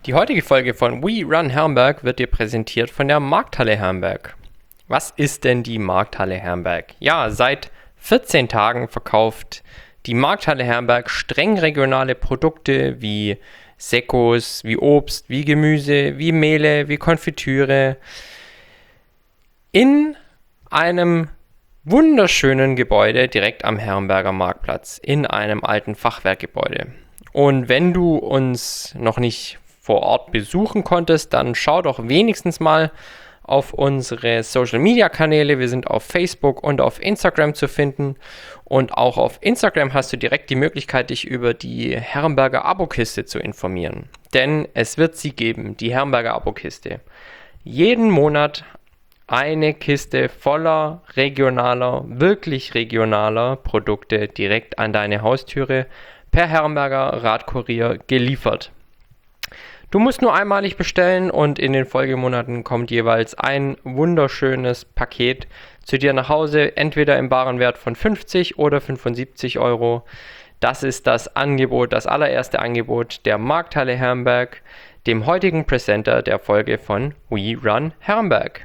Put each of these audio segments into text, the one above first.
Die heutige Folge von We Run Herrenberg wird dir präsentiert von der Markthalle Herrenberg. Was ist denn die Markthalle Herrenberg? Ja, seit 14 Tagen verkauft die Markthalle Herrenberg streng regionale Produkte wie Sekkos, wie Obst, wie Gemüse, wie Mehle, wie Konfitüre in einem wunderschönen Gebäude direkt am Herrenberger Marktplatz, in einem alten Fachwerkgebäude. Und wenn du uns noch nicht vor Ort besuchen konntest, dann schau doch wenigstens mal auf unsere Social Media Kanäle. Wir sind auf Facebook und auf Instagram zu finden. Und auch auf Instagram hast du direkt die Möglichkeit, dich über die Herrenberger Abokiste zu informieren. Denn es wird sie geben, die Herrenberger Abokiste. Jeden Monat eine Kiste voller regionaler, wirklich regionaler Produkte direkt an deine Haustüre per Herrenberger Radkurier geliefert. Du musst nur einmalig bestellen und in den Folgemonaten kommt jeweils ein wunderschönes Paket zu dir nach Hause, entweder im baren Wert von 50 oder 75 Euro. Das ist das Angebot, das allererste Angebot der Markthalle Herrenberg, dem heutigen Presenter der Folge von We Run Herrenberg.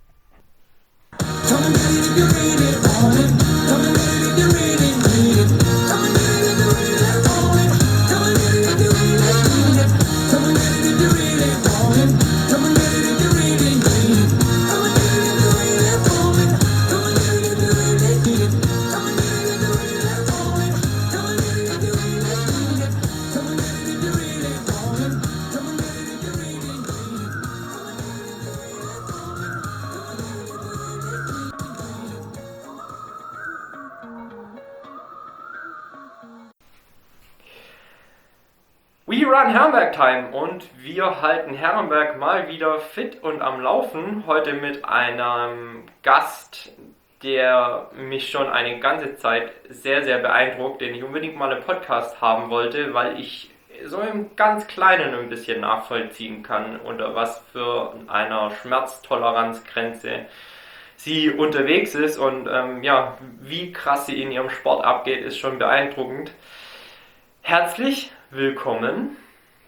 We Run Herrenberg Time und wir halten Herrenberg mal wieder fit und am Laufen. Heute mit einem Gast, der mich schon eine ganze Zeit sehr, sehr beeindruckt, den ich unbedingt mal im Podcast haben wollte, weil ich so im ganz Kleinen ein bisschen nachvollziehen kann, unter was für einer Schmerztoleranzgrenze sie unterwegs ist und wie krass sie in ihrem Sport abgeht, ist schon beeindruckend. Herzlich willkommen.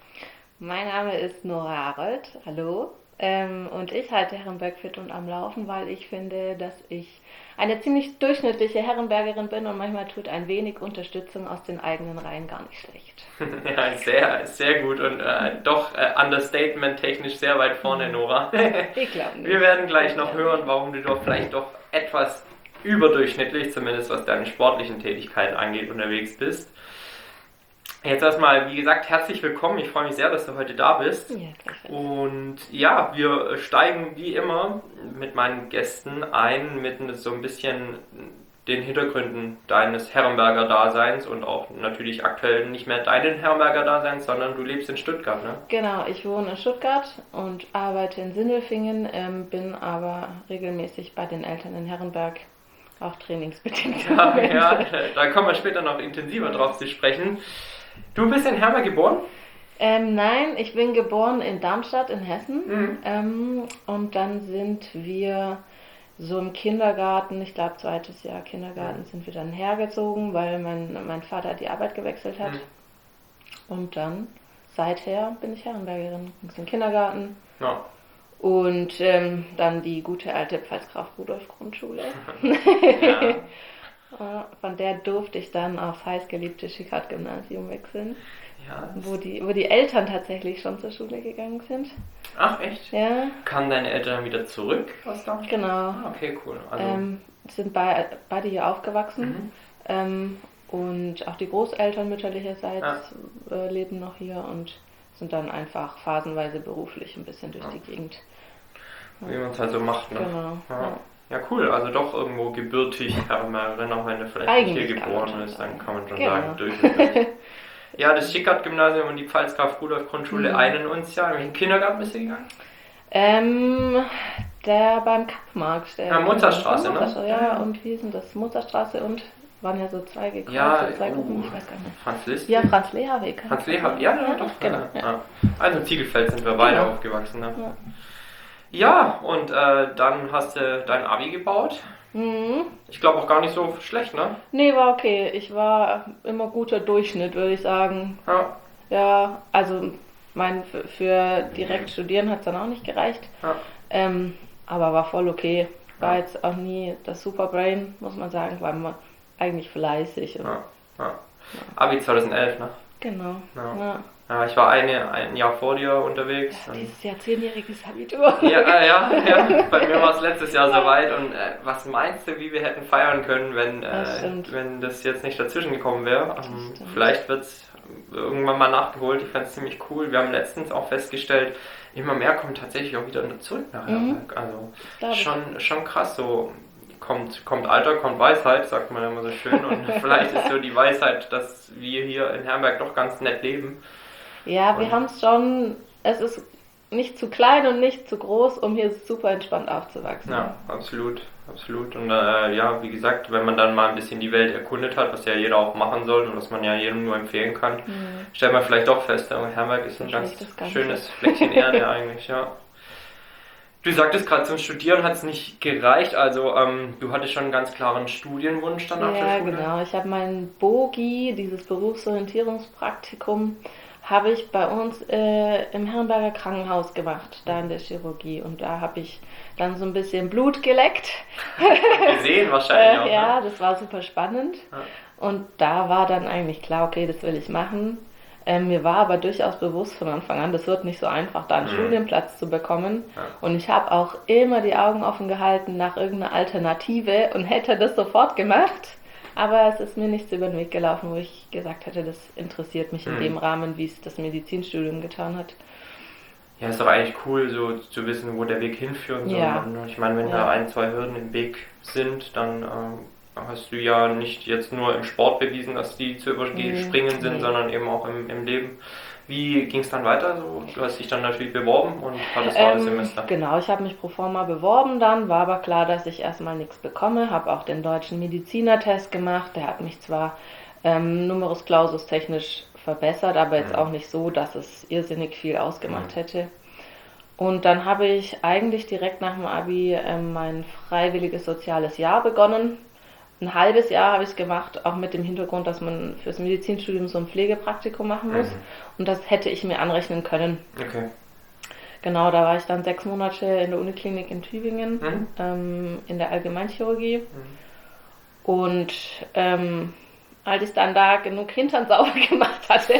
Mein Name ist Nora Harold, hallo. Und ich halte Herrenberg fit und am Laufen, weil ich finde, dass ich eine ziemlich durchschnittliche Herrenbergerin bin und manchmal tut ein wenig Unterstützung aus den eigenen Reihen gar nicht schlecht. Ja, sehr, sehr gut und doch understatement-technisch sehr weit vorne, Nora. Ich glaube nicht. Wir werden gleich noch hören, warum du doch vielleicht doch etwas überdurchschnittlich, zumindest was deine sportlichen Tätigkeiten angeht, unterwegs bist. Jetzt erstmal, wie gesagt, herzlich willkommen. Ich freue mich sehr, dass du heute da bist. Ja, gleichfalls. Und ja, wir steigen wie immer mit meinen Gästen ein mit so ein bisschen den Hintergründen deines Herrenberger Daseins und auch natürlich aktuell nicht mehr deinen Herrenberger Daseins, sondern du lebst in Stuttgart, ne? Genau, ich wohne in Stuttgart und arbeite in Sindelfingen, bin aber regelmäßig bei den Eltern in Herrenberg, auch trainingsbedingt. Ja, da kommen wir später noch intensiver drauf zu sprechen. Du bist in Herrenberg geboren? Nein, ich bin geboren in Darmstadt in Hessen. Und dann sind wir so im Kindergarten, ich glaube zweites Jahr Kindergarten, sind wir dann hergezogen, weil mein Vater die Arbeit gewechselt hat. Und dann, seither bin ich Herrenbergerin. Ich bin im Kindergarten. Ja. Und dann die gute alte Pfalzgraf-Rudolf-Grundschule. Ja. Von der durfte ich dann aufs heißgeliebte Schickhardt-Gymnasium wechseln, Ja, wo die Eltern tatsächlich schon zur Schule gegangen sind. Ach, echt? Ja, Kamen deine Eltern dann wieder zurück aus Darmstadt? genau. Okay, cool. Also, Sind beide hier aufgewachsen. Und auch die Großeltern mütterlicherseits leben noch hier und sind dann einfach phasenweise beruflich ein bisschen durch die Gegend. wie man es halt so macht, ne? Genau. Ja. Ja, cool. Also doch irgendwo gebürtig Herrenbergerin, auch wenn du vielleicht Eigentlich nicht hier kann man geboren schon bist, dann sagen. kann man schon Genau. sagen, durch und durch. Ja, das Schickhardt-Gymnasium und die Pfalzgraf-Rudolf-Grundschule einen uns ja. In welchen Kindergarten bist du gegangen? Der beim Kappmarkt. Mozartstraße, ne? Ja, und wie hieß denn das? Mozartstraße und waren ja so zwei gekreuzte, Ja, zwei Gruppen, ich weiß gar nicht. Franz Liszt? Ja, Franz-Lehrer-Weg. Franz Lehrer, ja, doch. Genau. Ja. Also in Ziegelfeld sind wir beide Genau. aufgewachsen. Ne? Ja. Ja, und dann hast du dein Abi gebaut. Ich glaube auch gar nicht so schlecht, ne? Nee, war okay. Ich war immer guter Durchschnitt, würde ich sagen. Ja. Ja, also meine, für direkt studieren hat es dann auch nicht gereicht. Ja. Aber war voll okay. War jetzt auch nie das Superbrain, muss man sagen, war man eigentlich fleißig. Und Abi 2011, ne? Genau. Ja, ich war ein Jahr vor dir unterwegs. Ja, dieses Jahr 10-jähriges Abitur. Ja. Bei mir war es letztes Jahr soweit. Und was meinst du, wie wir hätten feiern können, wenn das jetzt nicht dazwischen gekommen wäre? Vielleicht wird es irgendwann mal nachgeholt. Ich fand es ziemlich cool. Wir haben letztens auch festgestellt, immer mehr kommen tatsächlich auch wieder zurück nach Herberg. Also schon krass so. Kommt Alter, kommt Weisheit, sagt man immer so schön. Und vielleicht ist so die Weisheit, dass wir hier in Herberg doch ganz nett leben. Ja, wir haben es schon, es ist nicht zu klein und nicht zu groß, um hier super entspannt aufzuwachsen. Ja, absolut. Und wie gesagt, wenn man dann mal ein bisschen die Welt erkundet hat, was ja jeder auch machen soll und was man ja jedem nur empfehlen kann, stellt man vielleicht doch fest, Herberg ist ein ganz schönes Fleckchen Erde eigentlich, ja. Du sagtest gerade, zum Studieren hat es nicht gereicht, also du hattest schon einen ganz klaren Studienwunsch dann nach der Schule? Ja, genau. Ich habe meinen BOGI, dieses Berufsorientierungspraktikum, habe ich bei uns im Herrenberger Krankenhaus gemacht, da in der Chirurgie. Und da habe ich dann so ein bisschen Blut geleckt. Gesehen wahrscheinlich auch. Ja, das war super spannend. Ja. Und da war dann eigentlich klar, okay, das will ich machen. Mir war aber durchaus bewusst von Anfang an, das wird nicht so einfach, da einen Studienplatz zu bekommen. Ja. Und ich habe auch immer die Augen offen gehalten nach irgendeiner Alternative und hätte das sofort gemacht. Aber es ist mir nichts über den Weg gelaufen, wo ich gesagt hätte, das interessiert mich in dem Rahmen, wie es das Medizinstudium getan hat. Ja, ist doch eigentlich cool, so zu wissen, wo der Weg hinführen soll. Ja. Ich meine, wenn da 1, 2 Hürden im Weg sind, dann hast du ja nicht jetzt nur im Sport bewiesen, dass die zu überspringen sind, sondern eben auch im Leben. Wie ging es dann weiter? So, du hast dich dann natürlich beworben und hattest ein Semester. Genau, ich habe mich pro forma beworben dann, war aber klar, dass ich erstmal nichts bekomme, habe auch den deutschen Medizinertest gemacht, der hat mich zwar Numerus Clausus technisch verbessert, aber jetzt auch nicht so, dass es irrsinnig viel ausgemacht hätte. Und dann habe ich eigentlich direkt nach dem Abi mein freiwilliges soziales Jahr begonnen. Ein halbes Jahr habe ich es gemacht, auch mit dem Hintergrund, dass man fürs Medizinstudium so ein Pflegepraktikum machen muss. Und das hätte ich mir anrechnen können. Okay. Genau, da war ich dann 6 Monate in der Uniklinik in Tübingen, in der Allgemeinchirurgie. Und als ich dann da genug Hintern sauber gemacht hatte,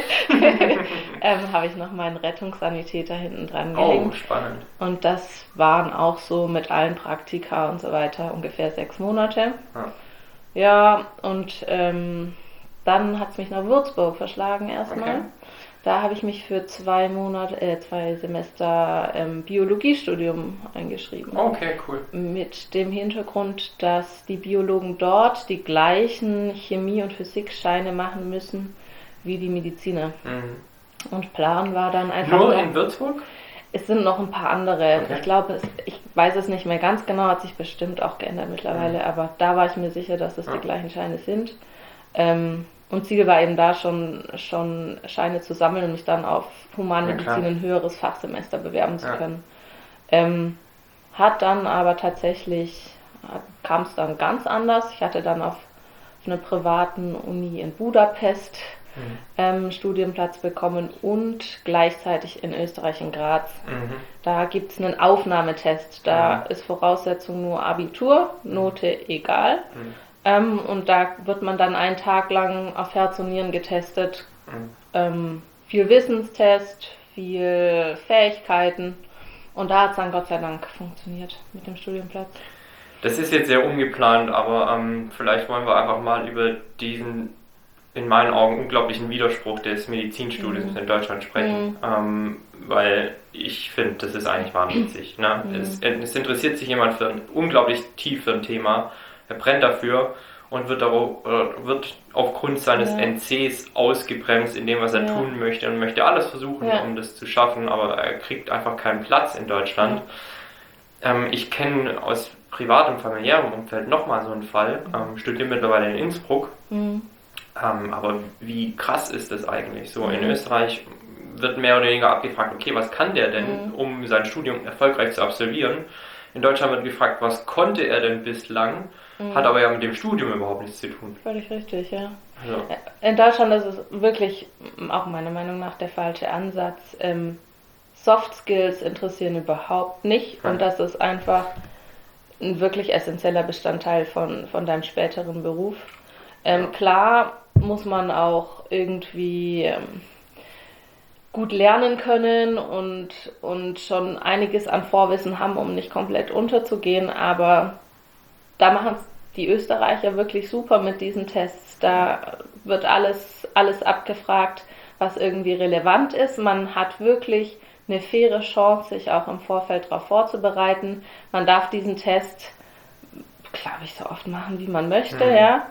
habe ich noch meinen Rettungssanitäter hinten dran gehängt. Oh, spannend. Und das waren auch so mit allen Praktika und so weiter ungefähr 6 Monate. Ja, und dann hat es mich nach Würzburg verschlagen erstmal. Okay. Da habe ich mich für 2 Semester Biologiestudium eingeschrieben. Okay, cool. Mit dem Hintergrund, dass die Biologen dort die gleichen Chemie- und Physikscheine machen müssen wie die Mediziner. Und Plan war dann einfach... Nur in Würzburg? Es sind noch ein paar andere. Okay. Ich glaube, ich weiß es nicht mehr ganz genau, hat sich bestimmt auch geändert mittlerweile, aber da war ich mir sicher, dass es die gleichen Scheine sind. Und Ziel war eben da schon Scheine zu sammeln und mich dann auf Humanmedizin ein höheres Fachsemester bewerben zu können. Hat dann aber tatsächlich, kam es dann ganz anders. Ich hatte dann auf einer privaten Uni in Budapest Studienplatz bekommen und gleichzeitig in Österreich in Graz. Da gibt es einen Aufnahmetest. Da ist Voraussetzung nur Abitur, Note egal. Und da wird man dann einen Tag lang auf Herz und Nieren getestet. Viel Wissenstest, viel Fähigkeiten. Und da hat es dann Gott sei Dank funktioniert mit dem Studienplatz. Das ist jetzt sehr ungeplant, aber vielleicht wollen wir einfach mal über diesen, in meinen Augen, unglaublichen Widerspruch des Medizinstudiums in Deutschland sprechen. Weil ich finde, das ist eigentlich wahnwitzig. Ne? Es interessiert sich jemand unglaublich tief für ein Thema. Er brennt dafür und wird aufgrund seines NCs ausgebremst in dem, was er tun möchte und möchte alles versuchen, um das zu schaffen, aber er kriegt einfach keinen Platz in Deutschland. Ich kenne aus privatem, familiärem Umfeld nochmal so einen Fall, studiere mittlerweile in Innsbruck, aber wie krass ist das eigentlich? So in Österreich wird mehr oder weniger abgefragt, okay, was kann der denn, um sein Studium erfolgreich zu absolvieren? in Deutschland wird gefragt, was konnte er denn bislang, hat aber ja mit dem Studium überhaupt nichts zu tun. Völlig richtig, ja. Also, In Deutschland ist es wirklich, auch meiner Meinung nach, der falsche Ansatz. Soft Skills interessieren überhaupt nicht und das ist einfach ein wirklich essentieller Bestandteil von deinem späteren Beruf. Klar muss man auch irgendwie gut lernen können und schon einiges an Vorwissen haben, um nicht komplett unterzugehen, aber da machen es die Österreicher wirklich super mit diesen Tests. Da wird alles abgefragt, was irgendwie relevant ist. Man hat wirklich eine faire Chance, sich auch im Vorfeld darauf vorzubereiten. Man darf diesen Test, glaube ich, so oft machen, wie man möchte, ja.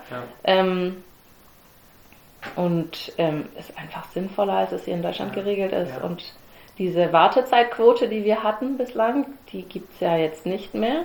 Und ist einfach sinnvoller, als es hier in Deutschland geregelt ist. Ja. Und diese Wartezeitquote, die wir hatten bislang, die gibt es ja jetzt nicht mehr.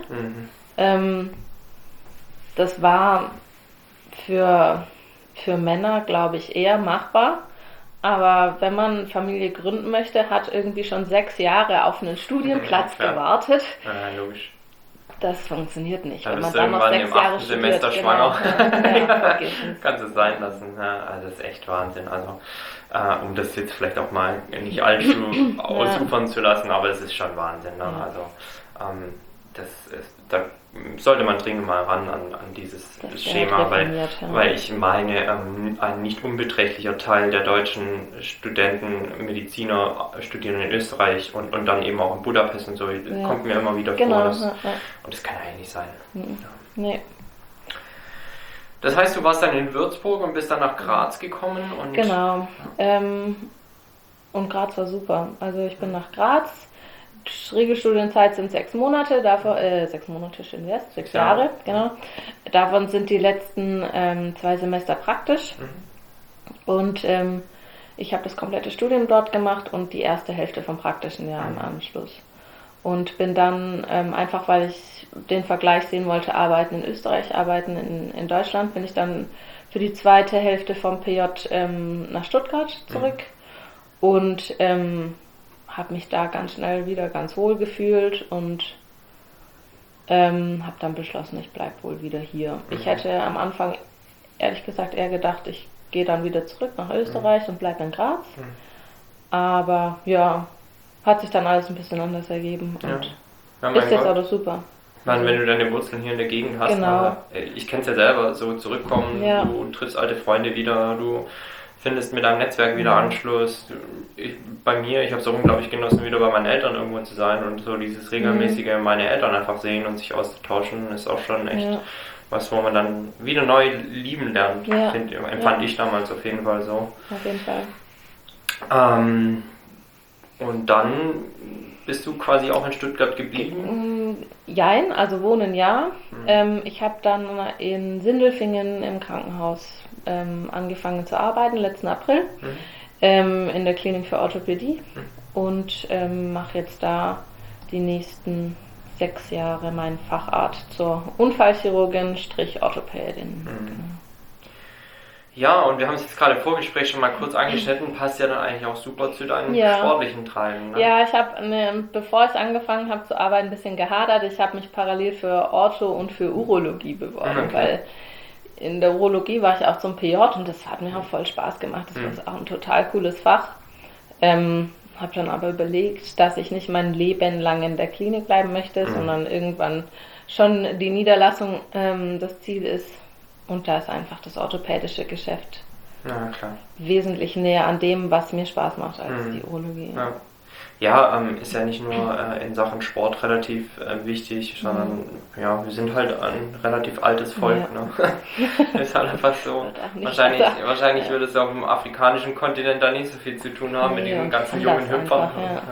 Das war für Männer, glaube ich, eher machbar. Aber wenn man Familie gründen möchte, hat irgendwie schon 6 Jahre auf einen Studienplatz gewartet. Ja, logisch. Das funktioniert nicht. Dann wenn man dann noch 6 Jahre studiert, Semester schwanger. Ja, kannst es sein lassen. Ja, also das ist echt Wahnsinn. Also um das jetzt vielleicht auch mal nicht allzu ausufern zu lassen, aber das ist schon Wahnsinn. Ne? Ja. Also da sollte man dringend mal ran an dieses Schema, weil ich meine, ein nicht unbeträchtlicher Teil der deutschen Studenten, Mediziner studieren in Österreich und dann eben auch in Budapest und so, kommt mir immer wieder vor. Und das kann eigentlich nicht sein. Ja. Nee. Das heißt, du warst dann in Würzburg und bist dann nach Graz gekommen? Und genau. Und Graz war super. Also ich bin nach Graz. Regelstudienzeit sind 6 Monate, davon 6 Monate schon jetzt, 6 Jahre, genau. Davon sind die letzten 2 Semester praktisch. Und ich habe das komplette Studium dort gemacht und die erste Hälfte vom praktischen Jahr im Anschluss. Und bin dann einfach, weil ich den Vergleich sehen wollte, arbeiten in Österreich, arbeiten in Deutschland, bin ich dann für die zweite Hälfte vom PJ nach Stuttgart zurück und habe mich da ganz schnell wieder ganz wohl gefühlt und habe dann beschlossen, ich bleibe wohl wieder hier. Ich hätte am Anfang ehrlich gesagt eher gedacht, ich gehe dann wieder zurück nach Österreich und bleibe in Graz. Aber ja, hat sich dann alles ein bisschen anders ergeben und ist jetzt auch super. Ich meine, wenn du deine Wurzeln hier in der Gegend hast, ich kenne es ja selber, so zurückkommen, du triffst alte Freunde wieder, du findest mit deinem Netzwerk wieder Anschluss. Ich habe es auch unglaublich genossen, wieder bei meinen Eltern irgendwo zu sein und so dieses regelmäßige meine Eltern einfach sehen und sich auszutauschen, ist auch schon echt was, wo man dann wieder neu lieben lernt, empfand ich damals auf jeden Fall so. Auf jeden Fall. Und dann bist du quasi auch in Stuttgart geblieben? Jein, also wohnen ja. Ich habe dann in Sindelfingen im Krankenhaus angefangen zu arbeiten, letzten April, in der Klinik für Orthopädie und mache jetzt da die nächsten 6 Jahre meinen Facharzt zur Unfallchirurgin Orthopädin. Ja, und wir haben es jetzt gerade im Vorgespräch schon mal kurz angeschnitten, passt ja dann eigentlich auch super zu deinem sportlichen Treiben. Ne? Ja, ich habe, bevor ich angefangen habe zu arbeiten, ein bisschen gehadert. Ich habe mich parallel für Ortho und für Urologie beworben, weil in der Urologie war ich auch zum PJ und das hat mir auch voll Spaß gemacht. Das war auch ein total cooles Fach. Habe dann aber überlegt, dass ich nicht mein Leben lang in der Klinik bleiben möchte, sondern irgendwann schon die Niederlassung das Ziel ist. Und da ist einfach das orthopädische Geschäft wesentlich näher an dem, was mir Spaß macht, als die Urologie. Ja, ist ja nicht nur in Sachen Sport relativ wichtig, sondern wir sind halt ein relativ altes Volk. Ne? Ist halt einfach so. Wahrscheinlich würde es auf dem afrikanischen Kontinent da nicht so viel zu tun haben mit diesen ganzen jungen Hüpfern.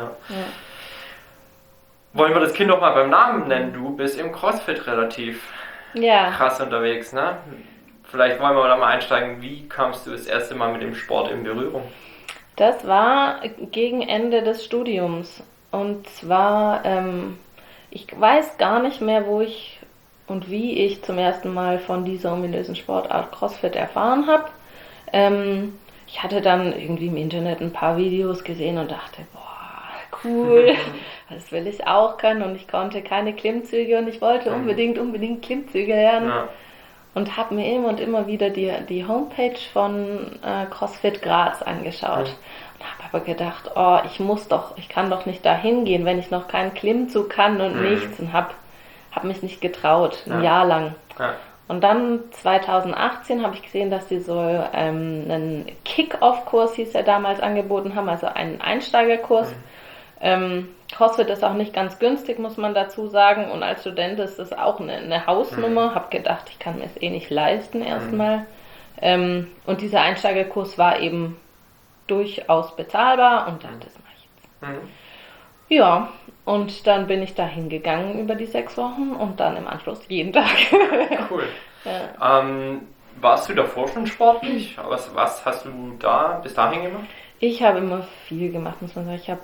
Wollen wir das Kind doch mal beim Namen nennen? Du bist im CrossFit relativ krass unterwegs, ne? Vielleicht wollen wir da mal einsteigen. Wie kamst du das erste Mal mit dem Sport in Berührung? Das war gegen Ende des Studiums. Und zwar, ich weiß gar nicht mehr, wo ich und wie ich zum ersten Mal von dieser ominösen Sportart CrossFit erfahren habe. Ich hatte dann irgendwie im Internet ein paar Videos gesehen und dachte, boah, cool, das will ich auch können und ich konnte keine Klimmzüge und ich wollte unbedingt Klimmzüge lernen. Ja. Und habe mir immer und immer wieder die Homepage von CrossFit Graz angeschaut. Und habe aber gedacht, ich kann doch nicht da hingehen, wenn ich noch keinen Klimmzug kann und nichts. Und habe mich nicht getraut, ein Jahr lang. Ja. Und dann 2018 habe ich gesehen, dass die so einen Kick-Off-Kurs, hieß der damals, angeboten haben, also einen Einsteigerkurs. CrossFit ist auch nicht ganz günstig, muss man dazu sagen. Und als Student ist das auch eine Hausnummer. Habe gedacht, ich kann mir es nicht leisten erstmal. Und dieser Einsteigerkurs war eben durchaus bezahlbar und dachte, das mache ich jetzt. Ja, und dann bin ich da hingegangen über die 6 Wochen und dann im Anschluss jeden Tag. Cool. Ja. Warst du davor schon sportlich? Was hast du bis dahin gemacht? Ich habe immer viel gemacht, muss man sagen. Ich habe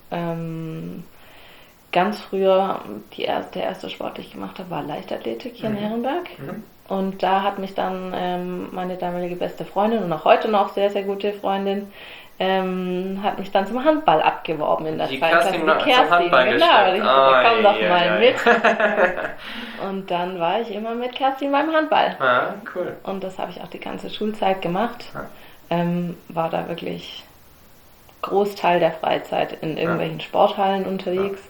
ganz früher, der erste Sport, den ich gemacht habe, war Leichtathletik hier in Herrenberg. Und da hat mich dann meine damalige beste Freundin und auch heute noch sehr, sehr gute Freundin, hat mich dann zum Handball abgeworben in der Zeit. Die Kerstin, genau. Komm doch mal mit. Und dann war ich immer mit Kerstin beim Handball. Ah, cool. Und das habe ich auch die ganze Schulzeit gemacht. War da wirklich Großteil der Freizeit in irgendwelchen Sporthallen unterwegs.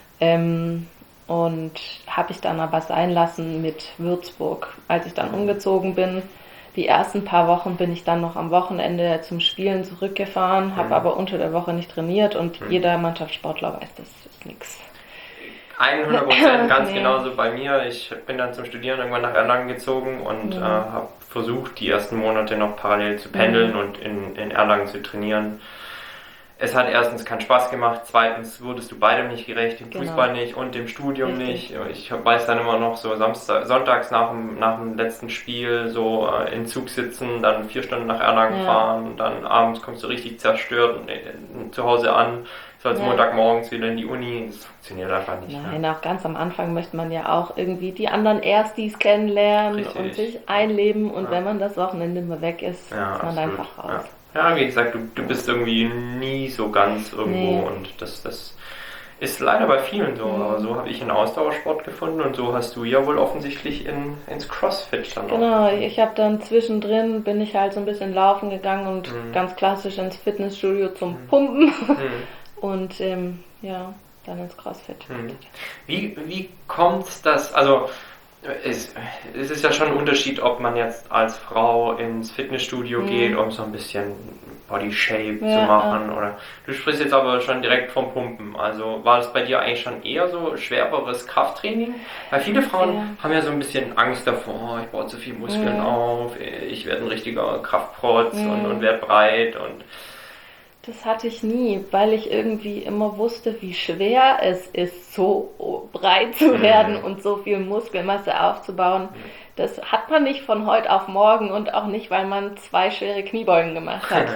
Und habe ich dann aber sein lassen mit Würzburg. Als ich dann umgezogen bin, die ersten paar Wochen bin ich dann noch am Wochenende zum Spielen zurückgefahren, habe aber unter der Woche nicht trainiert und jeder Mannschaftssportler weiß, das ist nichts. 100%, ganz genauso bei mir. Ich bin dann zum Studieren irgendwann nach Erlangen gezogen und habe versucht, die ersten Monate noch parallel zu pendeln und in Erlangen zu trainieren. Es hat erstens keinen Spaß gemacht, zweitens wurdest du beidem nicht gerecht, dem Fußball nicht und dem Studium nicht. Ich weiß dann immer noch so sonntags nach dem letzten Spiel so in Zug sitzen, dann 4 Stunden nach Erlangen fahren, dann abends kommst du richtig zerstört und zu Hause an, sollst Montagmorgens wieder in die Uni. Das funktioniert einfach nicht. Nein, auch ganz am Anfang möchte man ja auch irgendwie die anderen Erstis kennenlernen und sich einleben und wenn man das Wochenende mal weg ist, ist man einfach raus. Ja, wie gesagt, du bist irgendwie nie so ganz irgendwo und das ist leider bei vielen so. Aber so habe ich einen Ausdauersport gefunden und so hast du ja wohl offensichtlich ins CrossFit dann auch. Genau, ich habe dann zwischendrin, bin ich halt so ein bisschen laufen gegangen und ganz klassisch ins Fitnessstudio zum Pumpen und dann ins CrossFit. Wie kommt das, also es ist ja schon ein Unterschied, ob man jetzt als Frau ins Fitnessstudio geht, um so ein bisschen Body Shape zu machen. Oder du sprichst jetzt aber schon direkt vom Pumpen. Also war das bei dir eigentlich schon eher so schwereres Krafttraining? Weil viele Frauen haben ja so ein bisschen Angst davor, ich baue zu viel Muskeln auf, ich werde ein richtiger Kraftprotz und werde breit und das hatte ich nie, weil ich irgendwie immer wusste, wie schwer es ist, so breit zu werden und so viel Muskelmasse aufzubauen. Das hat man nicht von heute auf morgen und auch nicht, weil man 2 schwere Kniebeugen gemacht hat.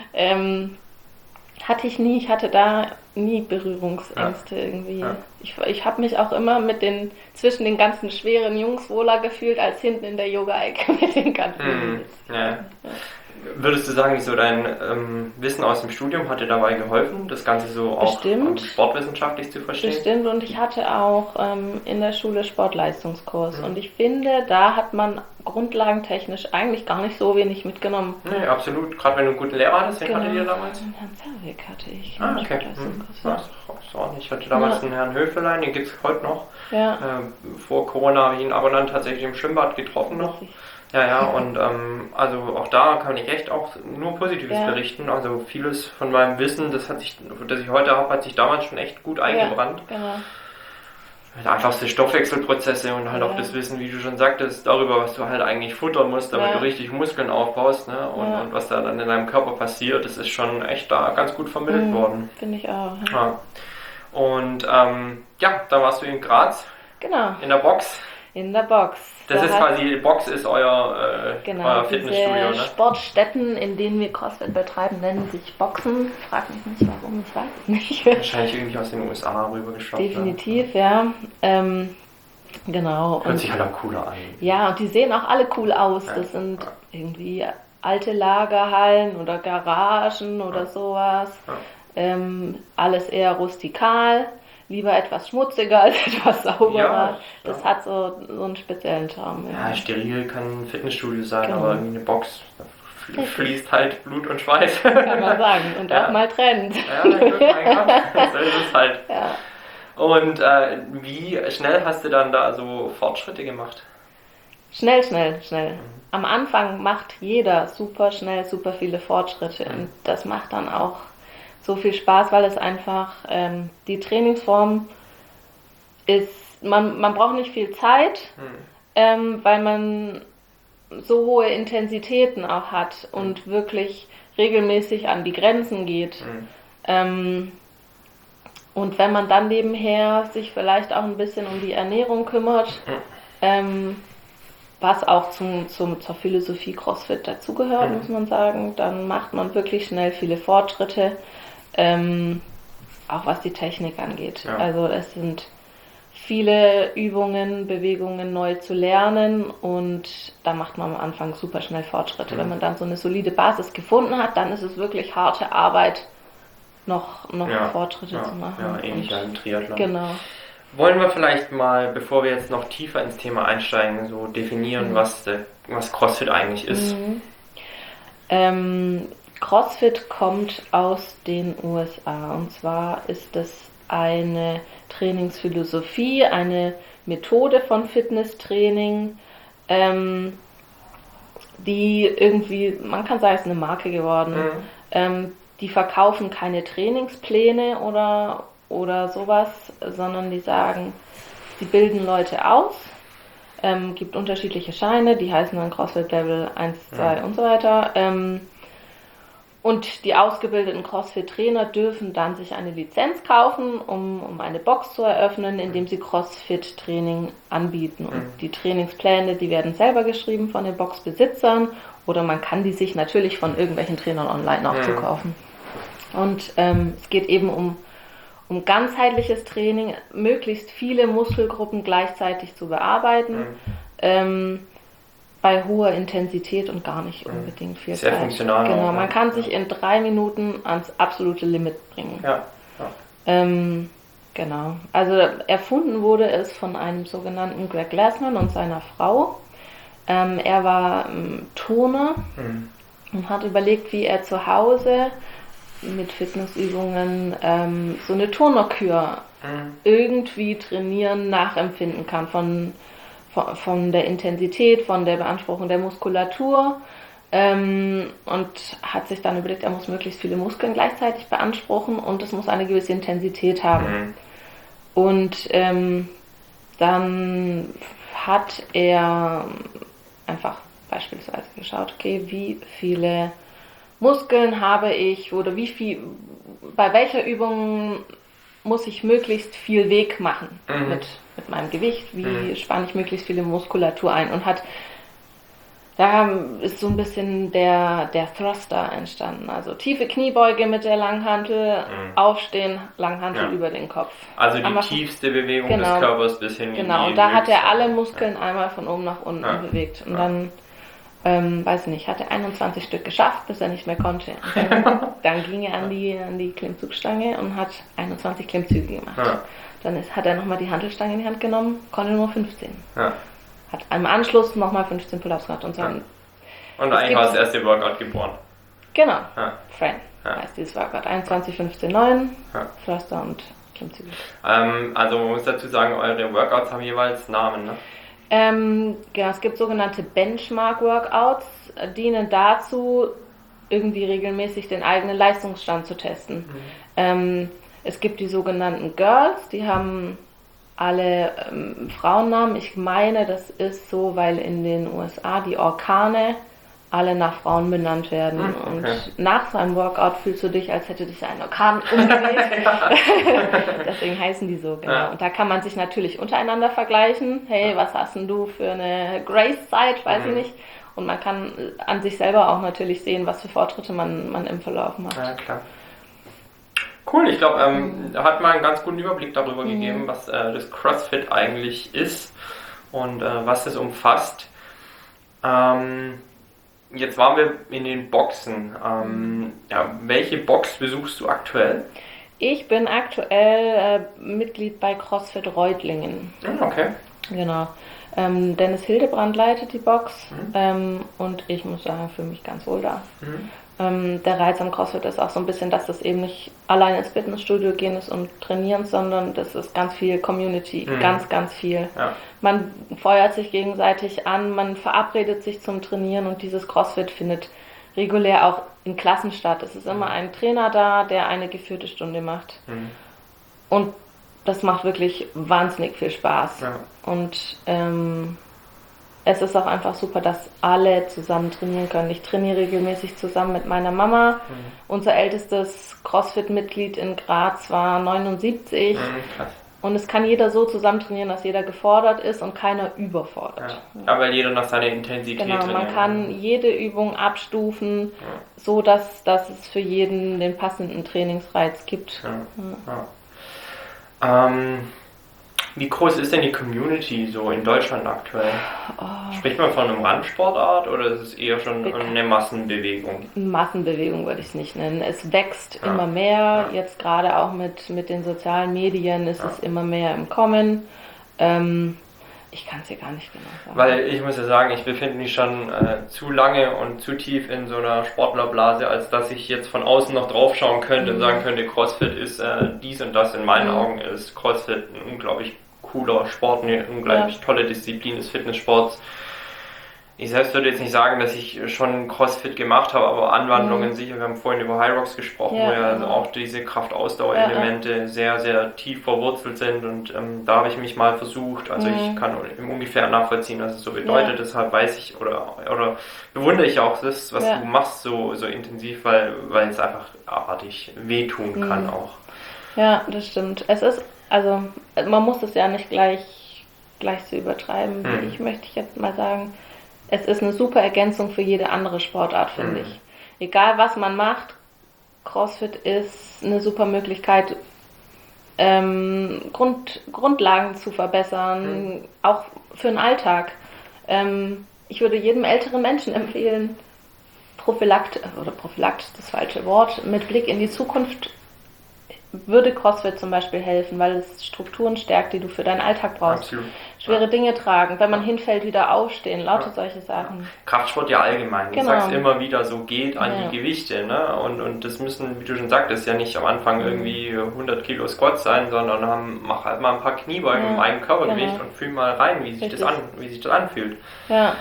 Hatte ich nie, ich hatte da nie Berührungsängste irgendwie. Ich habe mich auch immer zwischen den ganzen schweren Jungs wohler gefühlt, als hinten in der Yoga-Ecke mit den ganzen Würdest du sagen, so dein Wissen aus dem Studium hat dir dabei geholfen, das Ganze so auch sportwissenschaftlich zu verstehen? Bestimmt, und ich hatte auch in der Schule Sportleistungskurs und ich finde, da hat man grundlagentechnisch eigentlich gar nicht so wenig mitgenommen. Nee, absolut, gerade wenn du einen guten Lehrer hattest, den hattet ihr damals? Herrn Zerwig hatte ich. Okay. Ich hatte damals einen Herrn Höfelein, den gibt es heute noch. Ja. Vor Corona habe ich ihn aber dann tatsächlich im Schwimmbad getroffen noch. Ja, und also auch da kann ich echt auch nur Positives berichten. Also vieles von meinem Wissen, das ich heute habe, hat sich damals schon echt gut eingebrannt. Ja, genau. Einfachste Stoffwechselprozesse und halt auch das Wissen, wie du schon sagtest, darüber, was du halt eigentlich futtern musst, damit du richtig Muskeln aufbaust, ne? Und was da dann in deinem Körper passiert, das ist schon echt da ganz gut vermittelt worden. Finde ich auch. Ja. Und dann warst du in Graz. Genau. In der Box. In der Box. Das ist quasi, Box ist euer Fitnessstudio, ne? Sportstätten, in denen wir CrossFit betreiben, nennen sich Boxen. Frag mich nicht warum, ich weiß es nicht. Wahrscheinlich irgendwie aus den USA rübergeschafft. Definitiv, ja. Genau. Hört sich halt auch cooler an. Ja, und die sehen auch alle cool aus. Das sind irgendwie alte Lagerhallen oder Garagen oder sowas. Alles eher rustikal, lieber etwas schmutziger als etwas sauberer. Ja, das hat so einen speziellen Charme. Ja, steril kann ein Fitnessstudio sein, Genau. aber irgendwie eine Box, da fließt halt Blut und Schweiß. Kann man sagen. Und auch mal Trend. Ja, gut, mein Gott, so ist es halt. Ja. Und wie schnell hast du dann da so Fortschritte gemacht? Schnell. Am Anfang macht jeder super schnell, super viele Fortschritte. Und das macht dann auch so viel Spaß, weil es einfach die Trainingsform ist, man braucht nicht viel Zeit, weil man so hohe Intensitäten auch hat und wirklich regelmäßig an die Grenzen geht. Und wenn man dann nebenher sich vielleicht auch ein bisschen um die Ernährung kümmert, was auch zur Philosophie CrossFit dazugehört, muss man sagen, dann macht man wirklich schnell viele Fortschritte, auch was die Technik angeht. Ja. Also es sind viele Übungen, Bewegungen neu zu lernen und da macht man am Anfang super schnell Fortschritte. Wenn man dann so eine solide Basis gefunden hat, dann ist es wirklich harte Arbeit, noch Fortschritte zu machen. Ja, ähnlich wie im Triathlon. Genau. Wollen wir vielleicht mal, bevor wir jetzt noch tiefer ins Thema einsteigen, so definieren, was CrossFit eigentlich ist? CrossFit kommt aus den USA und zwar ist es eine Trainingsphilosophie, eine Methode von Fitnesstraining, die irgendwie, man kann sagen, es ist eine Marke geworden. Die verkaufen keine Trainingspläne oder sowas, sondern die sagen, sie bilden Leute aus, gibt unterschiedliche Scheine, die heißen dann CrossFit Level 1, 2 und so weiter. Und die ausgebildeten CrossFit-Trainer dürfen dann sich eine Lizenz kaufen, um eine Box zu eröffnen, indem sie CrossFit-Training anbieten. Und die Trainingspläne, die werden selber geschrieben von den Boxbesitzern oder man kann die sich natürlich von irgendwelchen Trainern online auch zukaufen. Und es geht eben um ganzheitliches Training, möglichst viele Muskelgruppen gleichzeitig zu bearbeiten. Bei hoher Intensität und gar nicht unbedingt viel Sehr Zeit. funktional. Genau, auch, man kann sich in 3 Minuten ans absolute Limit bringen. Ja. Genau. Also erfunden wurde es von einem sogenannten Greg Glassman und seiner Frau. Er war Turner und hat überlegt, wie er zu Hause mit Fitnessübungen so eine Turnerkür irgendwie trainieren, nachempfinden kann von der Intensität, von der Beanspruchung der Muskulatur und hat sich dann überlegt, er muss möglichst viele Muskeln gleichzeitig beanspruchen und es muss eine gewisse Intensität haben. Und dann hat er einfach beispielsweise geschaut, okay, wie viele Muskeln habe ich oder bei welcher Übung muss ich möglichst viel Weg machen mit meinem Gewicht, wie spanne ich möglichst viele Muskulatur ein und da ist so ein bisschen der Thruster entstanden, also tiefe Kniebeuge mit der Langhantel, aufstehen, Langhantel über den Kopf. Also die tiefste Bewegung des Körpers bis hin in die und da hat er alle Muskeln einmal von oben nach unten bewegt und dann weiß nicht, hat er 21 Stück geschafft, bis er nicht mehr konnte. Dann ging er an die Klimmzugstange und hat 21 Klimmzüge gemacht. Dann hat er nochmal die Hantelstange in die Hand genommen, konnte nur 15. Hat im Anschluss nochmal 15 Pull-ups gemacht und so. Und eigentlich war das erste Workout geboren. Genau, Fran heißt dieses Workout. 21, 15, 9, Thruster und Klimmzüge. Also man muss dazu sagen, eure Workouts haben jeweils Namen, ne? Genau, es gibt sogenannte Benchmark-Workouts, dienen dazu, irgendwie regelmäßig den eigenen Leistungsstand zu testen. Es gibt die sogenannten Girls, die haben alle Frauennamen. Ich meine, das ist so, weil in den USA die Orkane alle nach Frauen benannt werden. Und nach so einem Workout fühlst du dich, als hätte dich ein Orkan umgeweht. Deswegen heißen die so, genau. Und da kann man sich natürlich untereinander vergleichen. Hey, was hast denn du für eine Grace-Zeit? Weiß ich nicht. Und man kann an sich selber auch natürlich sehen, was für Fortschritte man im Verlauf macht. Ja, klar. Cool, ich glaube, hat mal einen ganz guten Überblick darüber gegeben, was das CrossFit eigentlich ist und was es umfasst. Jetzt waren wir in den Boxen. Welche Box besuchst du aktuell? Ich bin aktuell Mitglied bei CrossFit Reutlingen. Okay. Genau. Dennis Hildebrand leitet die Box und ich muss sagen, fühle mich ganz wohl da. Der Reiz am CrossFit ist auch so ein bisschen, dass das eben nicht allein ins Fitnessstudio gehen ist und trainieren, sondern das ist ganz viel Community, ganz, ganz viel. Ja. Man feuert sich gegenseitig an, man verabredet sich zum Trainieren und dieses CrossFit findet regulär auch in Klassen statt. Es ist immer ein Trainer da, der eine geführte Stunde macht. Und das macht wirklich wahnsinnig viel Spaß. Ja. Und es ist auch einfach super, dass alle zusammen trainieren können. Ich trainiere regelmäßig zusammen mit meiner Mama. Unser ältestes CrossFit-Mitglied in Graz war 79. Krass. Und es kann jeder so zusammen trainieren, dass jeder gefordert ist und keiner überfordert. Ja, weil jeder nach seiner Intensität trainiert. Genau, man kann jede Übung abstufen, so dass es für jeden den passenden Trainingsreiz gibt. Wie groß ist denn die Community so in Deutschland aktuell? Spricht man von einem Randsportart oder ist es eher schon eine Massenbewegung? Massenbewegung würde ich es nicht nennen. Es wächst immer mehr. Jetzt gerade auch mit den sozialen Medien ist es immer mehr im Kommen. Ich kann es dir gar nicht genau sagen. Weil ich muss ja sagen, ich befinde mich schon zu lange und zu tief in so einer Sportlerblase, als dass ich jetzt von außen noch drauf schauen könnte und sagen könnte, CrossFit ist dies und das. In meinen Augen ist CrossFit ein unglaublich cooler Sport, eine unglaublich tolle Disziplin des Fitnesssports. Ich selbst würde jetzt nicht sagen, dass ich schon CrossFit gemacht habe, aber Anwandlungen sicher. Wir haben vorhin über High Rocks gesprochen, wo ja also auch diese Kraft-Ausdauer-Elemente sehr, sehr tief verwurzelt sind und da habe ich mich mal versucht. Also ich kann ungefähr nachvollziehen, was es so bedeutet. Deshalb weiß ich oder bewundere ich auch das, was du machst, so intensiv, weil es einfach abartig wehtun kann auch. Ja, das stimmt. Es ist, also man muss es ja nicht gleich so übertreiben, ich möchte jetzt mal sagen. Es ist eine super Ergänzung für jede andere Sportart, finde ich. Egal was man macht, CrossFit ist eine super Möglichkeit, Grundlagen zu verbessern, auch für den Alltag. Ich würde jedem älteren Menschen empfehlen, Prophylaxe ist das falsche Wort, mit Blick in die Zukunft würde CrossFit zum Beispiel helfen, weil es Strukturen stärkt, die du für deinen Alltag brauchst. Absolut. Schwere Dinge tragen, wenn man hinfällt, wieder aufstehen, lauter solche Sachen. Kraftsport ja allgemein. Du sagst immer wieder, so geht an die Gewichte. Ne? Und das müssen, wie du schon sagtest, ja nicht am Anfang irgendwie 100 Kilo Squats sein, sondern mach halt mal ein paar Kniebeugen mit einem Körpergewicht und fühl mal rein, wie sich das anfühlt. Ja.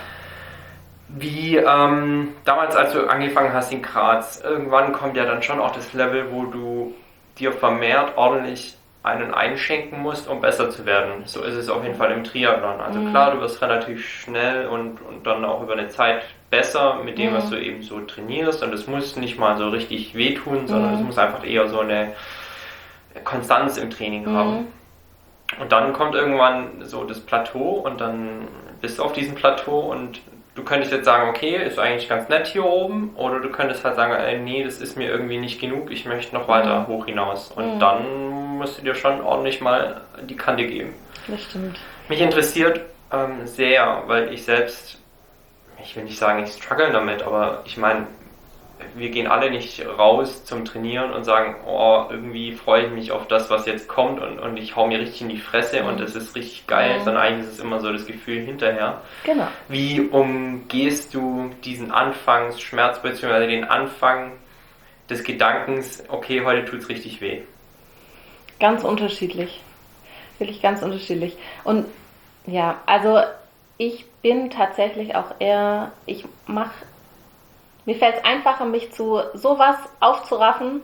Wie damals, als du angefangen hast in Graz, irgendwann kommt ja dann schon auch das Level, wo du dir vermehrt ordentlich einen einschenken musst, um besser zu werden. So ist es auf jeden Fall im Triathlon. Also klar, du wirst relativ schnell und dann auch über eine Zeit besser mit dem, was du eben so trainierst. Und es muss nicht mal so richtig wehtun, sondern es muss einfach eher so eine Konstanz im Training haben. Und dann kommt irgendwann so das Plateau und dann bist du auf diesem Plateau und du könntest jetzt sagen, okay, ist eigentlich ganz nett hier oben, oder du könntest halt sagen, nee, das ist mir irgendwie nicht genug, ich möchte noch weiter hoch hinaus. Und dann musst du dir schon ordentlich mal die Kante geben. Das stimmt. Mich interessiert sehr, weil ich selbst, ich will nicht sagen, ich struggle damit, aber ich meine, wir gehen alle nicht raus zum Trainieren und sagen, oh, irgendwie freue ich mich auf das, was jetzt kommt und ich hau mir richtig in die Fresse und es ist richtig geil, sondern eigentlich ist es immer so das Gefühl hinterher. Genau. Wie umgehst du diesen Anfangsschmerz bzw. den Anfang des Gedankens, okay, heute tut's richtig weh? Ganz unterschiedlich. Wirklich ganz unterschiedlich. Und ja, also ich bin tatsächlich auch eher, mir fällt es einfacher, mich zu sowas aufzuraffen,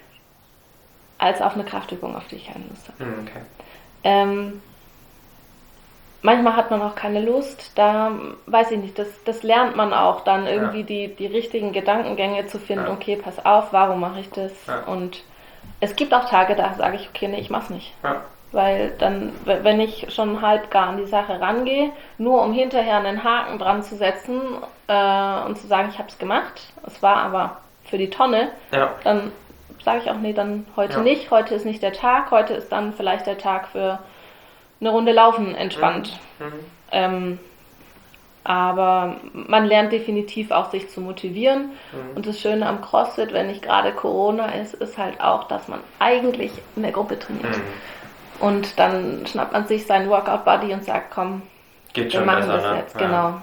als auf eine Kraftübung, auf die ich keine Lust habe. Okay. Manchmal hat man auch keine Lust, da weiß ich nicht, das lernt man auch, dann irgendwie die richtigen Gedankengänge zu finden, okay, pass auf, warum mache ich das? Und es gibt auch Tage, da sage ich, okay, nee, ich mach's nicht. Weil dann, wenn ich schon halb gar an die Sache rangehe, nur um hinterher einen Haken dran zu setzen und zu sagen, ich habe es gemacht, es war aber für die Tonne, dann sage ich auch, nee, dann heute nicht, heute ist nicht der Tag, heute ist dann vielleicht der Tag für eine Runde Laufen entspannt. Aber man lernt definitiv auch, sich zu motivieren. Und das Schöne am CrossFit, wenn nicht gerade Corona ist halt auch, dass man eigentlich in der Gruppe trainiert. Und dann schnappt man sich seinen Workout-Buddy und sagt, komm, geht wir schon machen besser, das ne? jetzt. Genau.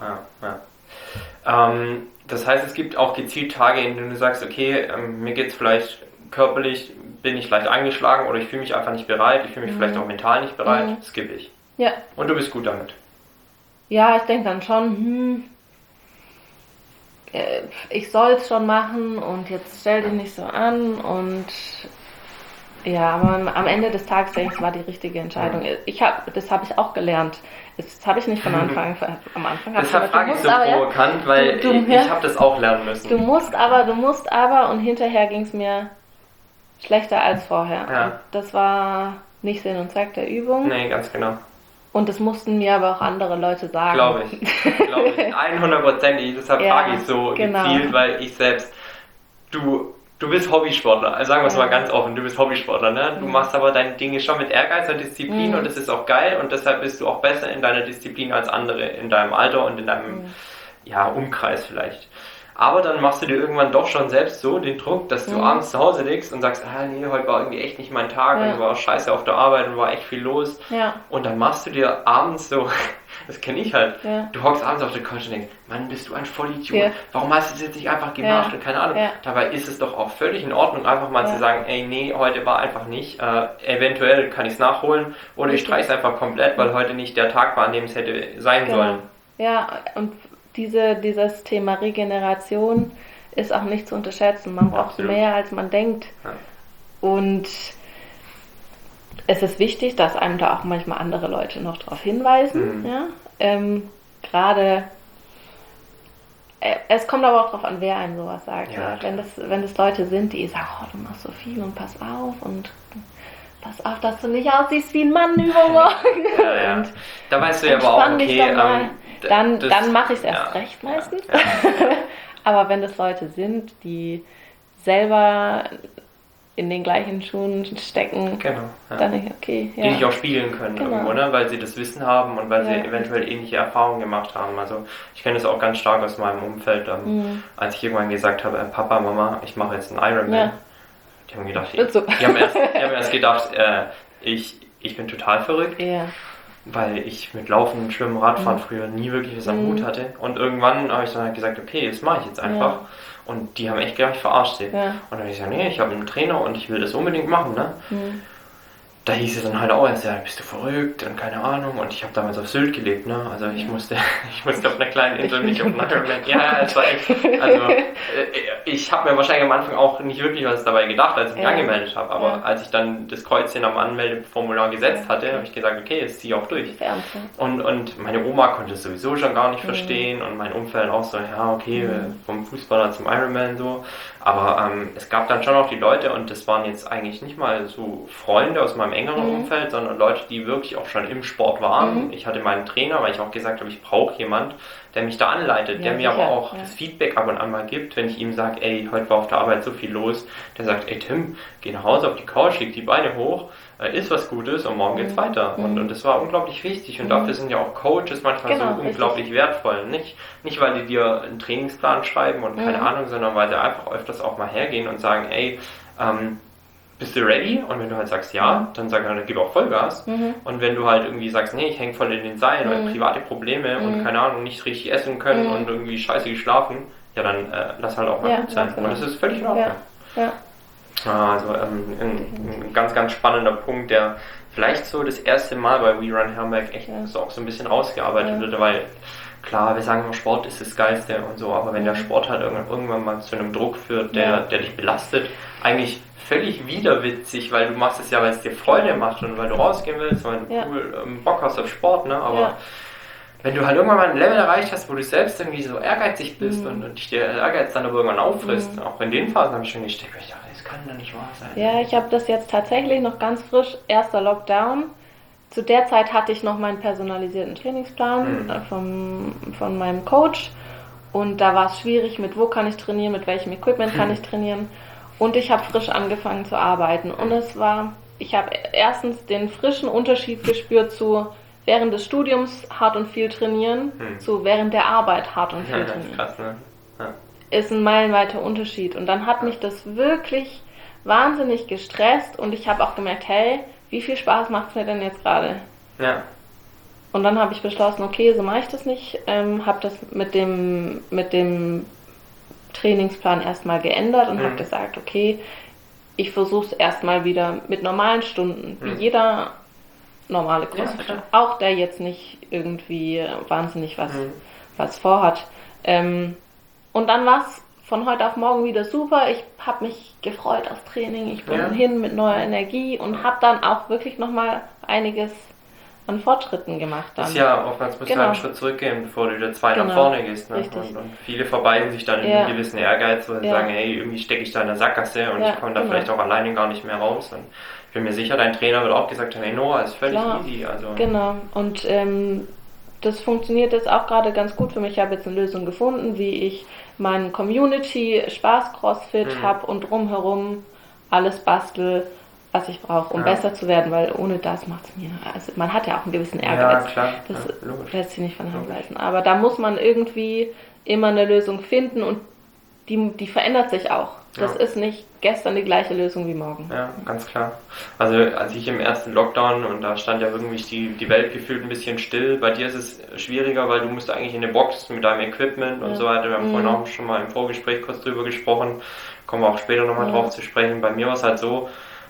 Das heißt, es gibt auch gezielt Tage, in denen du sagst, okay, mir geht es vielleicht körperlich, bin ich leicht angeschlagen oder ich fühle mich einfach nicht bereit, ich fühle mich vielleicht auch mental nicht bereit, skippe ich. Ja. Und du bist gut damit. Ja, ich denke dann schon, ich soll es schon machen und jetzt stell dich nicht so an und ja, aber am Ende des Tages denke ich, es war die richtige Entscheidung. Das habe ich auch gelernt. Das habe ich nicht von Anfang am Anfang. Deshalb frage ich so provokant, weil ich habe das auch lernen müssen. Du musst aber und hinterher ging es mir schlechter als vorher. Ja. Das war nicht Sinn und Zweck der Übung. Nee, ganz genau. Und das mussten mir aber auch andere Leute sagen. Glaube ich. 100%. Deshalb frage ich so gezielt, weil ich selbst, du bist Hobbysportler, also sagen wir es mal ganz offen, du bist Hobbysportler, ne? Du machst aber deine Dinge schon mit Ehrgeiz und Disziplin und das ist auch geil und deshalb bist du auch besser in deiner Disziplin als andere in deinem Alter und in deinem Umkreis vielleicht. Aber dann machst du dir irgendwann doch schon selbst so den Druck, dass du abends zu Hause liegst und sagst, nee, heute war irgendwie echt nicht mein Tag und war scheiße auf der Arbeit und war echt viel los. Ja. Und dann machst du dir abends so, das kenne ich halt, du hockst abends auf der Couch und denkst, Mann, bist du ein Vollidiot, warum hast du das jetzt nicht einfach gemacht und keine Ahnung. Dabei ist es doch auch völlig in Ordnung, einfach mal zu sagen, ey, nee, heute war einfach nicht, eventuell kann ich es nachholen oder ich streiche es einfach komplett, weil heute nicht der Tag war, an dem es hätte sein sollen. Ja, und dieses Thema Regeneration ist auch nicht zu unterschätzen. Man braucht mehr, als man denkt. Ja. Und es ist wichtig, dass einem da auch manchmal andere Leute noch darauf hinweisen. Ja? Gerade, es kommt aber auch darauf an, wer einem sowas sagt. Ja, wenn das Leute sind, die sagen, du machst so viel und pass auf, dass du nicht aussiehst wie ein Mann übermorgen. Ja. Und da weißt du ja aber auch, okay, dann mache ich es erst recht meistens. Ja. Aber wenn das Leute sind, die selber in den gleichen Schuhen stecken, dann denke ich, okay. Die dich auch spiegeln können irgendwo, ne? Weil sie das Wissen haben und weil sie eventuell ähnliche Erfahrungen gemacht haben. Also ich kenne das auch ganz stark aus meinem Umfeld, als ich irgendwann gesagt habe, Papa, Mama, ich mache jetzt einen Ironman. Ja. Die haben gedacht, die haben erst gedacht, ich bin total verrückt. Ja. Weil ich mit Laufen, Schwimmen, Radfahren früher nie wirklich was am Hut hatte. Und irgendwann habe ich dann halt gesagt, okay, das mache ich jetzt einfach. Ja. Und die haben echt gedacht, ich verarsche sie. Ja. Und dann habe ich gesagt, nee, ich habe einen Trainer und ich will das unbedingt machen, ne? Da hieß es dann halt auch erst, bist du verrückt und keine Ahnung. Und ich habe damals auf Sylt gelebt, ne? Also ich musste auf einer kleinen Insel nicht auf einer Ironman. Ja, es war echt, also ich habe mir wahrscheinlich am Anfang auch nicht wirklich was dabei gedacht, als ich mich angemeldet habe. Aber als ich dann das Kreuzchen am Anmeldeformular gesetzt hatte, habe ich gesagt, okay, jetzt ziehe ich auch durch. Und meine Oma konnte es sowieso schon gar nicht verstehen und mein Umfeld auch so, okay, vom Fußballer zum Ironman so. Aber es gab dann schon auch die Leute und das waren jetzt eigentlich nicht mal so Freunde aus meinem engeren Umfeld, sondern Leute, die wirklich auch schon im Sport waren. Ich hatte meinen Trainer, weil ich auch gesagt habe, ich brauche jemand, der mich da anleitet, der mir aber auch das Feedback ab und an mal gibt, wenn ich ihm sage, ey, heute war auf der Arbeit so viel los, der sagt, ey Tim, geh nach Hause auf die Couch, leg die Beine hoch, isst was Gutes und morgen geht's weiter. Und das war unglaublich wichtig und dafür sind ja auch Coaches manchmal so unglaublich wertvoll. Nicht, weil die dir einen Trainingsplan schreiben und keine Ahnung, sondern weil sie einfach öfters auch mal hergehen und sagen, ey, bist du ready? Und wenn du halt sagst ja, dann sag dann gib auch Vollgas. Und wenn du halt irgendwie sagst, nee, ich hänge voll in den Seilen, weil private Probleme und keine Ahnung, nicht richtig essen können und irgendwie scheiße geschlafen, ja dann lass halt auch mal gut sein. Und das ist völlig in Ordnung. Ja. Also ein ganz, ganz spannender Punkt, der vielleicht so das erste Mal bei We Run Herrenberg echt so auch so ein bisschen rausgearbeitet wird, weil klar, wir sagen immer, Sport ist das Geilste und so, aber wenn der Sport halt irgendwann mal zu einem Druck führt, der dich belastet, eigentlich völlig widerwitzig, weil du machst es ja, weil es dir Freude macht und weil du rausgehen willst, weil du cool Bock hast auf Sport, ne? Aber wenn du halt irgendwann mal ein Level erreicht hast, wo du selbst irgendwie so ehrgeizig bist und dich der Ehrgeiz dann aber irgendwann auffrisst, auch in den Phasen habe ich schon gesteckt, weil ich dachte, das kann doch nicht wahr sein. Ja, ich habe das jetzt tatsächlich noch ganz frisch, erster Lockdown. Zu der Zeit hatte ich noch meinen personalisierten Trainingsplan von meinem Coach und da war es schwierig, mit wo kann ich trainieren, mit welchem Equipment kann ich trainieren und ich habe frisch angefangen zu arbeiten und ich habe erstens den frischen Unterschied gespürt zu während des Studiums hart und viel trainieren, zu während der Arbeit hart und viel trainieren. Das ist krass, ne? Ja. Ist ein meilenweiter Unterschied. Und dann hat mich das wirklich wahnsinnig gestresst und ich habe auch gemerkt, hey, wie viel Spaß macht es mir denn jetzt gerade? Ja. Und dann habe ich beschlossen, okay, so mache ich das nicht. Habe das mit dem Trainingsplan erstmal geändert und habe gesagt, okay, ich versuche es erstmal wieder mit normalen Stunden, wie jeder normale Crossfitter. Ja, auch der jetzt nicht irgendwie wahnsinnig was vorhat. Und dann war es von heute auf morgen wieder super. Ich habe mich gefreut aufs Training. Ich bin hin mit neuer Energie und habe dann auch wirklich nochmal einiges an Fortschritten gemacht. Dann. Ist ja, oftmals musst du einen Schritt zurückgehen, bevor du wieder 2 nach vorne gehst. Ne? Und viele verbeißen sich dann in einem gewissen Ehrgeiz, wo sie sagen, hey, irgendwie stecke ich da in der Sackgasse und ich komme da vielleicht auch alleine gar nicht mehr raus. Und ich bin mir sicher, dein Trainer wird auch gesagt haben, hey Noah, ist völlig easy. Also. Genau, und das funktioniert jetzt auch gerade ganz gut für mich. Ich habe jetzt eine Lösung gefunden, wie ich meinen Community-Spaß-Crossfit habe und drumherum alles bastel, was ich brauche, um besser zu werden, weil ohne das macht es mir, also man hat ja auch einen gewissen Ehrgeiz, das lässt sich nicht von Hand weisen, aber da muss man irgendwie immer eine Lösung finden und die verändert sich auch. Das ist nicht gestern die gleiche Lösung wie morgen. Ja, ganz klar. Also als ich im ersten Lockdown, und da stand ja irgendwie die Welt gefühlt ein bisschen still, bei dir ist es schwieriger, weil du musst eigentlich in eine Box mit deinem Equipment und so weiter. Wir haben vorhin auch schon mal im Vorgespräch kurz drüber gesprochen, kommen wir auch später nochmal drauf zu sprechen. Bei mir war es halt so,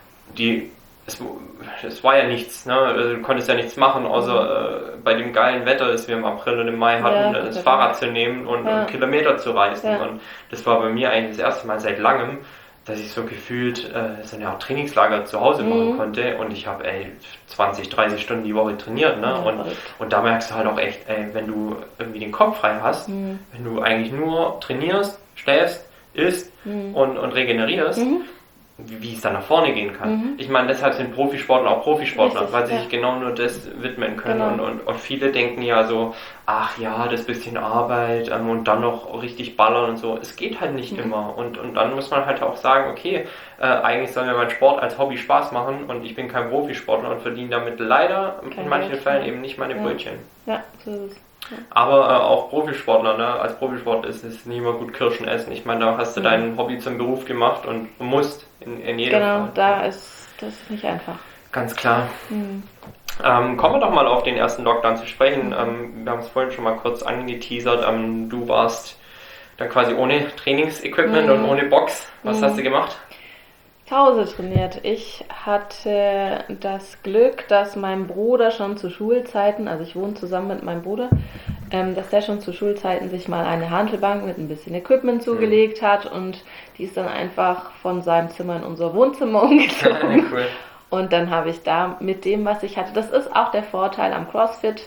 es war ja nichts, ne? Also, du konntest ja nichts machen, außer bei dem geilen Wetter, das wir im April und im Mai hatten, das Fahrrad zu nehmen und Kilometer zu reisen. Und das war bei mir eigentlich das erste Mal seit langem, dass ich so gefühlt so eine Art Trainingslager zu Hause machen konnte und ich habe 20, 30 Stunden die Woche trainiert, ne? Und da merkst du halt auch echt, wenn du irgendwie den Kopf frei hast, wenn du eigentlich nur trainierst, schläfst, isst und regenerierst, wie es dann nach vorne gehen kann. Ich meine, deshalb sind Profisportler auch Profisportler, weil sie sich genau nur das widmen können. Und viele denken ja so, ach ja, das bisschen Arbeit und dann noch richtig ballern und so. Es geht halt nicht immer. Und dann muss man halt auch sagen, okay, eigentlich soll mir mein Sport als Hobby Spaß machen und ich bin kein Profisportler und verdiene damit leider in manchen Fällen eben nicht meine Brötchen. Ja, so ist es. Aber auch Profisportler, ne? Als Profisportler ist es nie mehr gut Kirschen essen. Ich meine, da hast du dein Hobby zum Beruf gemacht und musst in jedem Fall. Genau, das ist nicht einfach. Ganz klar. Kommen wir doch mal auf den ersten Lockdown zu sprechen. Wir haben es vorhin schon mal kurz angeteasert. Du warst dann quasi ohne Trainingsequipment und ohne Box. Was hast du gemacht? Zu Hause trainiert. Ich hatte das Glück, dass mein Bruder schon zu Schulzeiten, also ich wohne zusammen mit meinem Bruder, dass der schon zu Schulzeiten sich mal eine Hantelbank mit ein bisschen Equipment zugelegt hat und die ist dann einfach von seinem Zimmer in unser Wohnzimmer umgezogen. Cool. Und dann habe ich da mit dem, was ich hatte, das ist auch der Vorteil am CrossFit,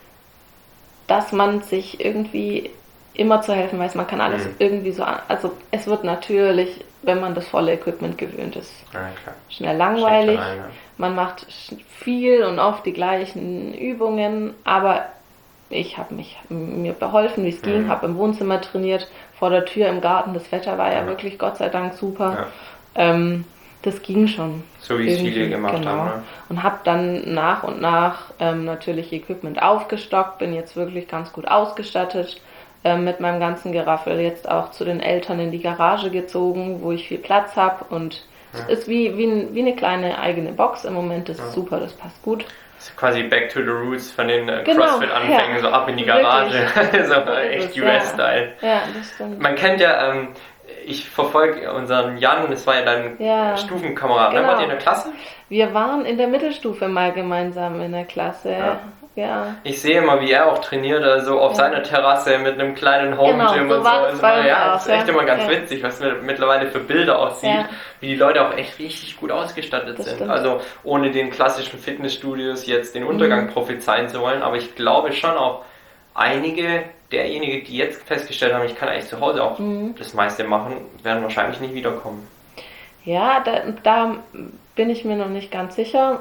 dass man sich irgendwie immer zu helfen weiß, man kann alles irgendwie so, also es wird natürlich, wenn man das volle Equipment gewöhnt ist, schnell langweilig, man macht viel und oft die gleichen Übungen, aber ich habe mir beholfen, wie es ging, habe im Wohnzimmer trainiert, vor der Tür im Garten, das Wetter war ja wirklich Gott sei Dank super, das ging schon. So wie es viele gemacht haben. Ne? Und habe dann nach und nach natürlich Equipment aufgestockt, bin jetzt wirklich ganz gut ausgestattet, mit meinem ganzen Geraffel jetzt auch zu den Eltern in die Garage gezogen, wo ich viel Platz habe und es ist wie eine kleine eigene Box im Moment, das ist super, das passt gut. Das ist quasi back to the roots von den CrossFit-Anfängen, so ab in die Garage, so echt US-Style. Ja, das stimmt. Man kennt ja, ich verfolge unseren Jan, das war ja dein Stufenkamerad, ne? Wart ihr in der Klasse? Wir waren in der Mittelstufe mal gemeinsam in der Klasse, ja. Ich sehe immer, wie er auch trainiert, also auf seiner Terrasse mit einem kleinen Home-Gym und so. Das ist echt immer ganz witzig, was man mittlerweile für Bilder aussieht, wie die Leute auch echt richtig gut ausgestattet sind. Stimmt. Also ohne den klassischen Fitnessstudios jetzt den Untergang prophezeien zu wollen, aber ich glaube schon auch einige derjenigen, die jetzt festgestellt haben, ich kann eigentlich zu Hause auch das meiste machen, werden wahrscheinlich nicht wiederkommen. Ja, da bin ich mir noch nicht ganz sicher.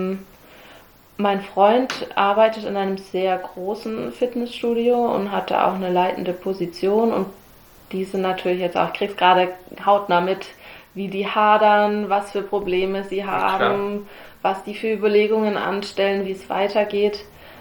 Mein Freund arbeitet in einem sehr großen Fitnessstudio und hatte auch eine leitende Position und die sind natürlich jetzt auch, ich krieg's gerade hautnah mit, wie die hadern, was für Probleme sie haben, was die für Überlegungen anstellen, wie es weitergeht.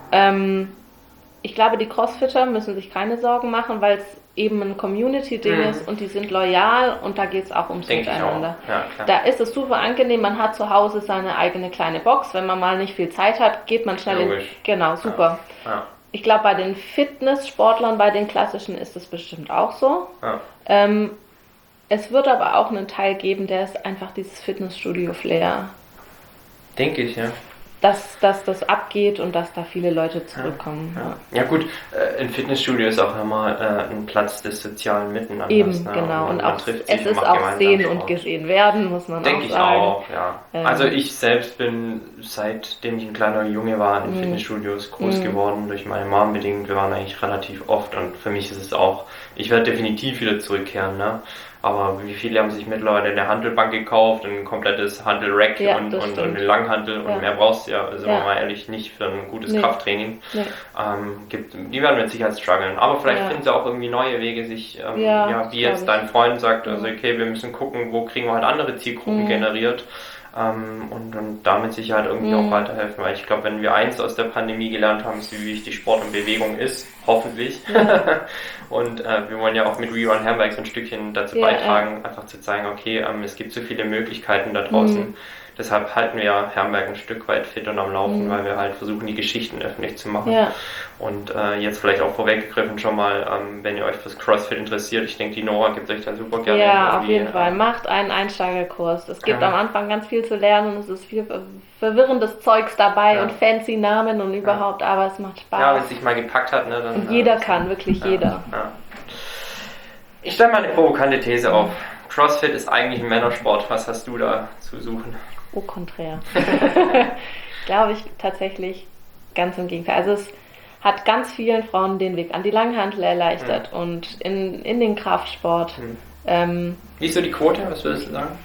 Ich glaube, die Crossfitter müssen sich keine Sorgen machen, weil es eben ein Community-Ding ist und die sind loyal und da geht es auch ums Miteinander. Ja, da ist es super angenehm, man hat zu Hause seine eigene kleine Box, wenn man mal nicht viel Zeit hat, geht man schnell in... Genau, super. Ja. Ich glaube, bei den Fitnesssportlern, bei den klassischen ist es bestimmt auch so. Ja. Es wird aber auch einen Teil geben, der ist einfach dieses Fitnessstudio-Flair. Denke ich, ja. Dass das abgeht und dass da viele Leute zurückkommen. Ja gut, ein Fitnessstudio ist auch immer ein Platz des sozialen Miteinanders. Eben, genau. Und auch, es ist auch sehen und gesehen werden, muss man auch sagen. Denke ich auch, ja. Also ich selbst bin, seitdem ich ein kleiner Junge war, in Fitnessstudios groß geworden, durch meine Mom bedingt. Wir waren eigentlich relativ oft und für mich ist es auch, ich werde definitiv wieder zurückkehren, ne? Aber wie viele haben sich mittlerweile eine Hantelbank gekauft, ein komplettes Hantelrack und eine Langhantel und mehr brauchst du ja, also mal ehrlich, nicht für ein gutes Krafttraining. Nee. Die werden mit Sicherheit strugglen. Aber vielleicht finden sie auch irgendwie neue Wege, sich, wie jetzt dein Freund sagt, also okay, wir müssen gucken, wo kriegen wir halt andere Zielgruppen generiert. Und damit Sicherheit irgendwie auch weiterhelfen, weil ich glaube, wenn wir eins aus der Pandemie gelernt haben, ist, wie wichtig Sport und Bewegung ist, hoffentlich. Und wir wollen ja auch mit We Run Herrenberg so ein Stückchen dazu beitragen, einfach zu zeigen, okay, es gibt so viele Möglichkeiten da draußen. Deshalb halten wir Herrenberg ein Stück weit fit und am Laufen, weil wir halt versuchen, die Geschichten öffentlich zu machen. Ja. Und jetzt vielleicht auch vorweggegriffen schon mal, wenn ihr euch fürs CrossFit interessiert, ich denke, die Nora gibt euch da super gerne. Ja, auf jeden Fall. Macht einen Einsteigerkurs. Es gibt am Anfang ganz viel zu lernen und es ist viel verwirrendes Zeugs dabei und fancy Namen und überhaupt, aber es macht Spaß. Ja, wenn es sich mal gepackt hat, ne, dann... Und jeder kann, wirklich jeder. Ja. Ich stelle mal eine provokante These auf. CrossFit ist eigentlich ein Männersport. Was hast du da zu suchen? Au contraire. Glaube ich tatsächlich ganz im Gegenteil. Also es hat ganz vielen Frauen den Weg an die Langhantel erleichtert und in den Kraftsport. Wie ist so die Quote, was würdest du sagen?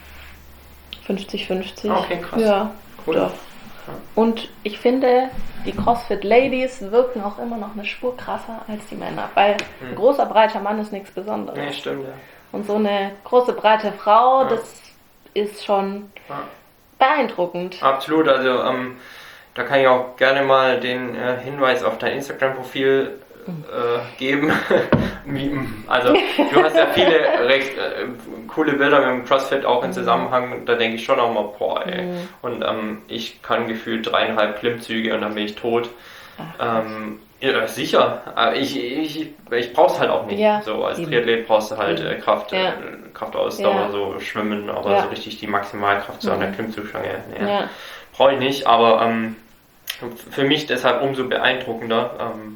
50-50. Okay, krass. Ja, cool. Doch. Und ich finde, die CrossFit-Ladies wirken auch immer noch eine Spur krasser als die Männer, weil ein großer, breiter Mann ist nichts Besonderes. Ja, stimmt, ja. Und so eine große, breite Frau, das ist schon beeindruckend. Absolut, also da kann ich auch gerne mal den Hinweis auf dein Instagram-Profil geben. Also du hast ja viele recht coole Bilder mit dem CrossFit auch im Zusammenhang, da denke ich schon auch mal, boah ey. Und ich kann gefühlt 3,5 Klimmzüge und dann bin ich tot. Ja, sicher. Ich brauch's halt auch nicht. Ja, so als Triathlet brauchst du halt Kraftausdauer, so Schwimmen, aber so richtig die Maximalkraft so an der Klimmzugstange. Brauche ich nicht, aber für mich deshalb umso beeindruckender.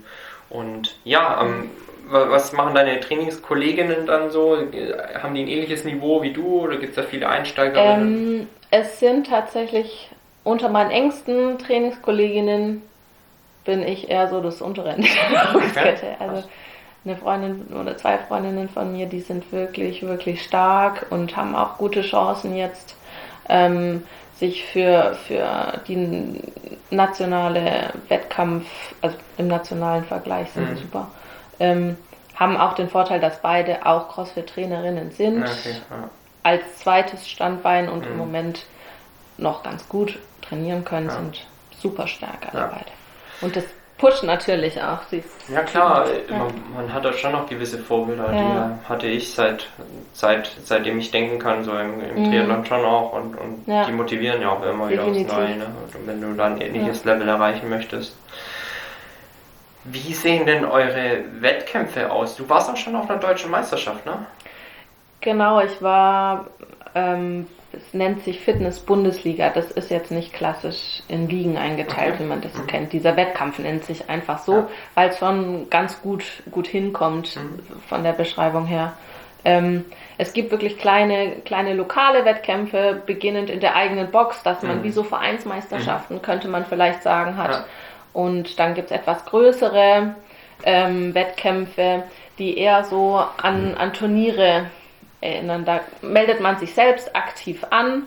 Was machen deine Trainingskolleginnen dann so? Haben die ein ähnliches Niveau wie du oder gibt es da viele Einsteigerinnen? Es sind tatsächlich unter meinen engsten Trainingskolleginnen bin ich eher so das untere Ende der Nahrungskette. Also eine Freundin oder 2 Freundinnen von mir, die sind wirklich, wirklich stark und haben auch gute Chancen jetzt, sich für die nationale Wettkampf, also im nationalen Vergleich sind sie super, haben auch den Vorteil, dass beide auch CrossFit-Trainerinnen sind, als zweites Standbein und im Moment noch ganz gut trainieren können, sind super stark alle beide. Und das pusht natürlich auch. Ja klar, man hat da schon noch gewisse Vorbilder, die hatte ich seitdem ich denken kann, so im Triathlon schon auch und die motivieren ja auch immer wieder aufs Neue. Ne? Und wenn du dann ein ähnliches Level erreichen möchtest. Wie sehen denn eure Wettkämpfe aus? Du warst auch schon auf einer deutschen Meisterschaft, ne? Genau, ich war... es nennt sich Fitness-Bundesliga. Das ist jetzt nicht klassisch in Ligen eingeteilt, wie man das kennt. Dieser Wettkampf nennt sich einfach so, weil es schon ganz gut hinkommt von der Beschreibung her. Es gibt wirklich kleine lokale Wettkämpfe, beginnend in der eigenen Box, dass man wie so Vereinsmeisterschaften, könnte man vielleicht sagen, hat. Ja. Und dann gibt es etwas größere Wettkämpfe, die eher so an Turniere erinnern. Da meldet man sich selbst aktiv an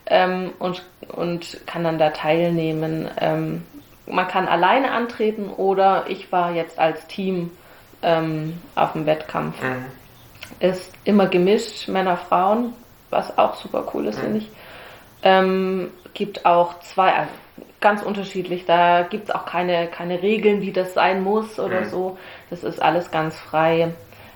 und kann dann da teilnehmen. Man kann alleine antreten oder ich war jetzt als Team auf dem Wettkampf. Ist immer gemischt, Männer, Frauen, was auch super cool ist, finde ich. gibt auch zwei, also ganz unterschiedlich. Da gibt es auch keine Regeln, wie das sein muss oder so. Das ist alles ganz frei.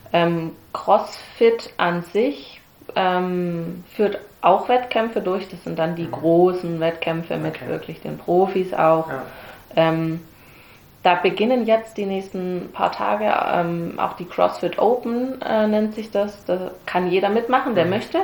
CrossFit an sich führt auch Wettkämpfe durch. Das sind dann die großen Wettkämpfe mit wirklich den Profis auch. Ja. Da beginnen jetzt die nächsten paar Tage auch die CrossFit Open, nennt sich das. Da kann jeder mitmachen, der möchte.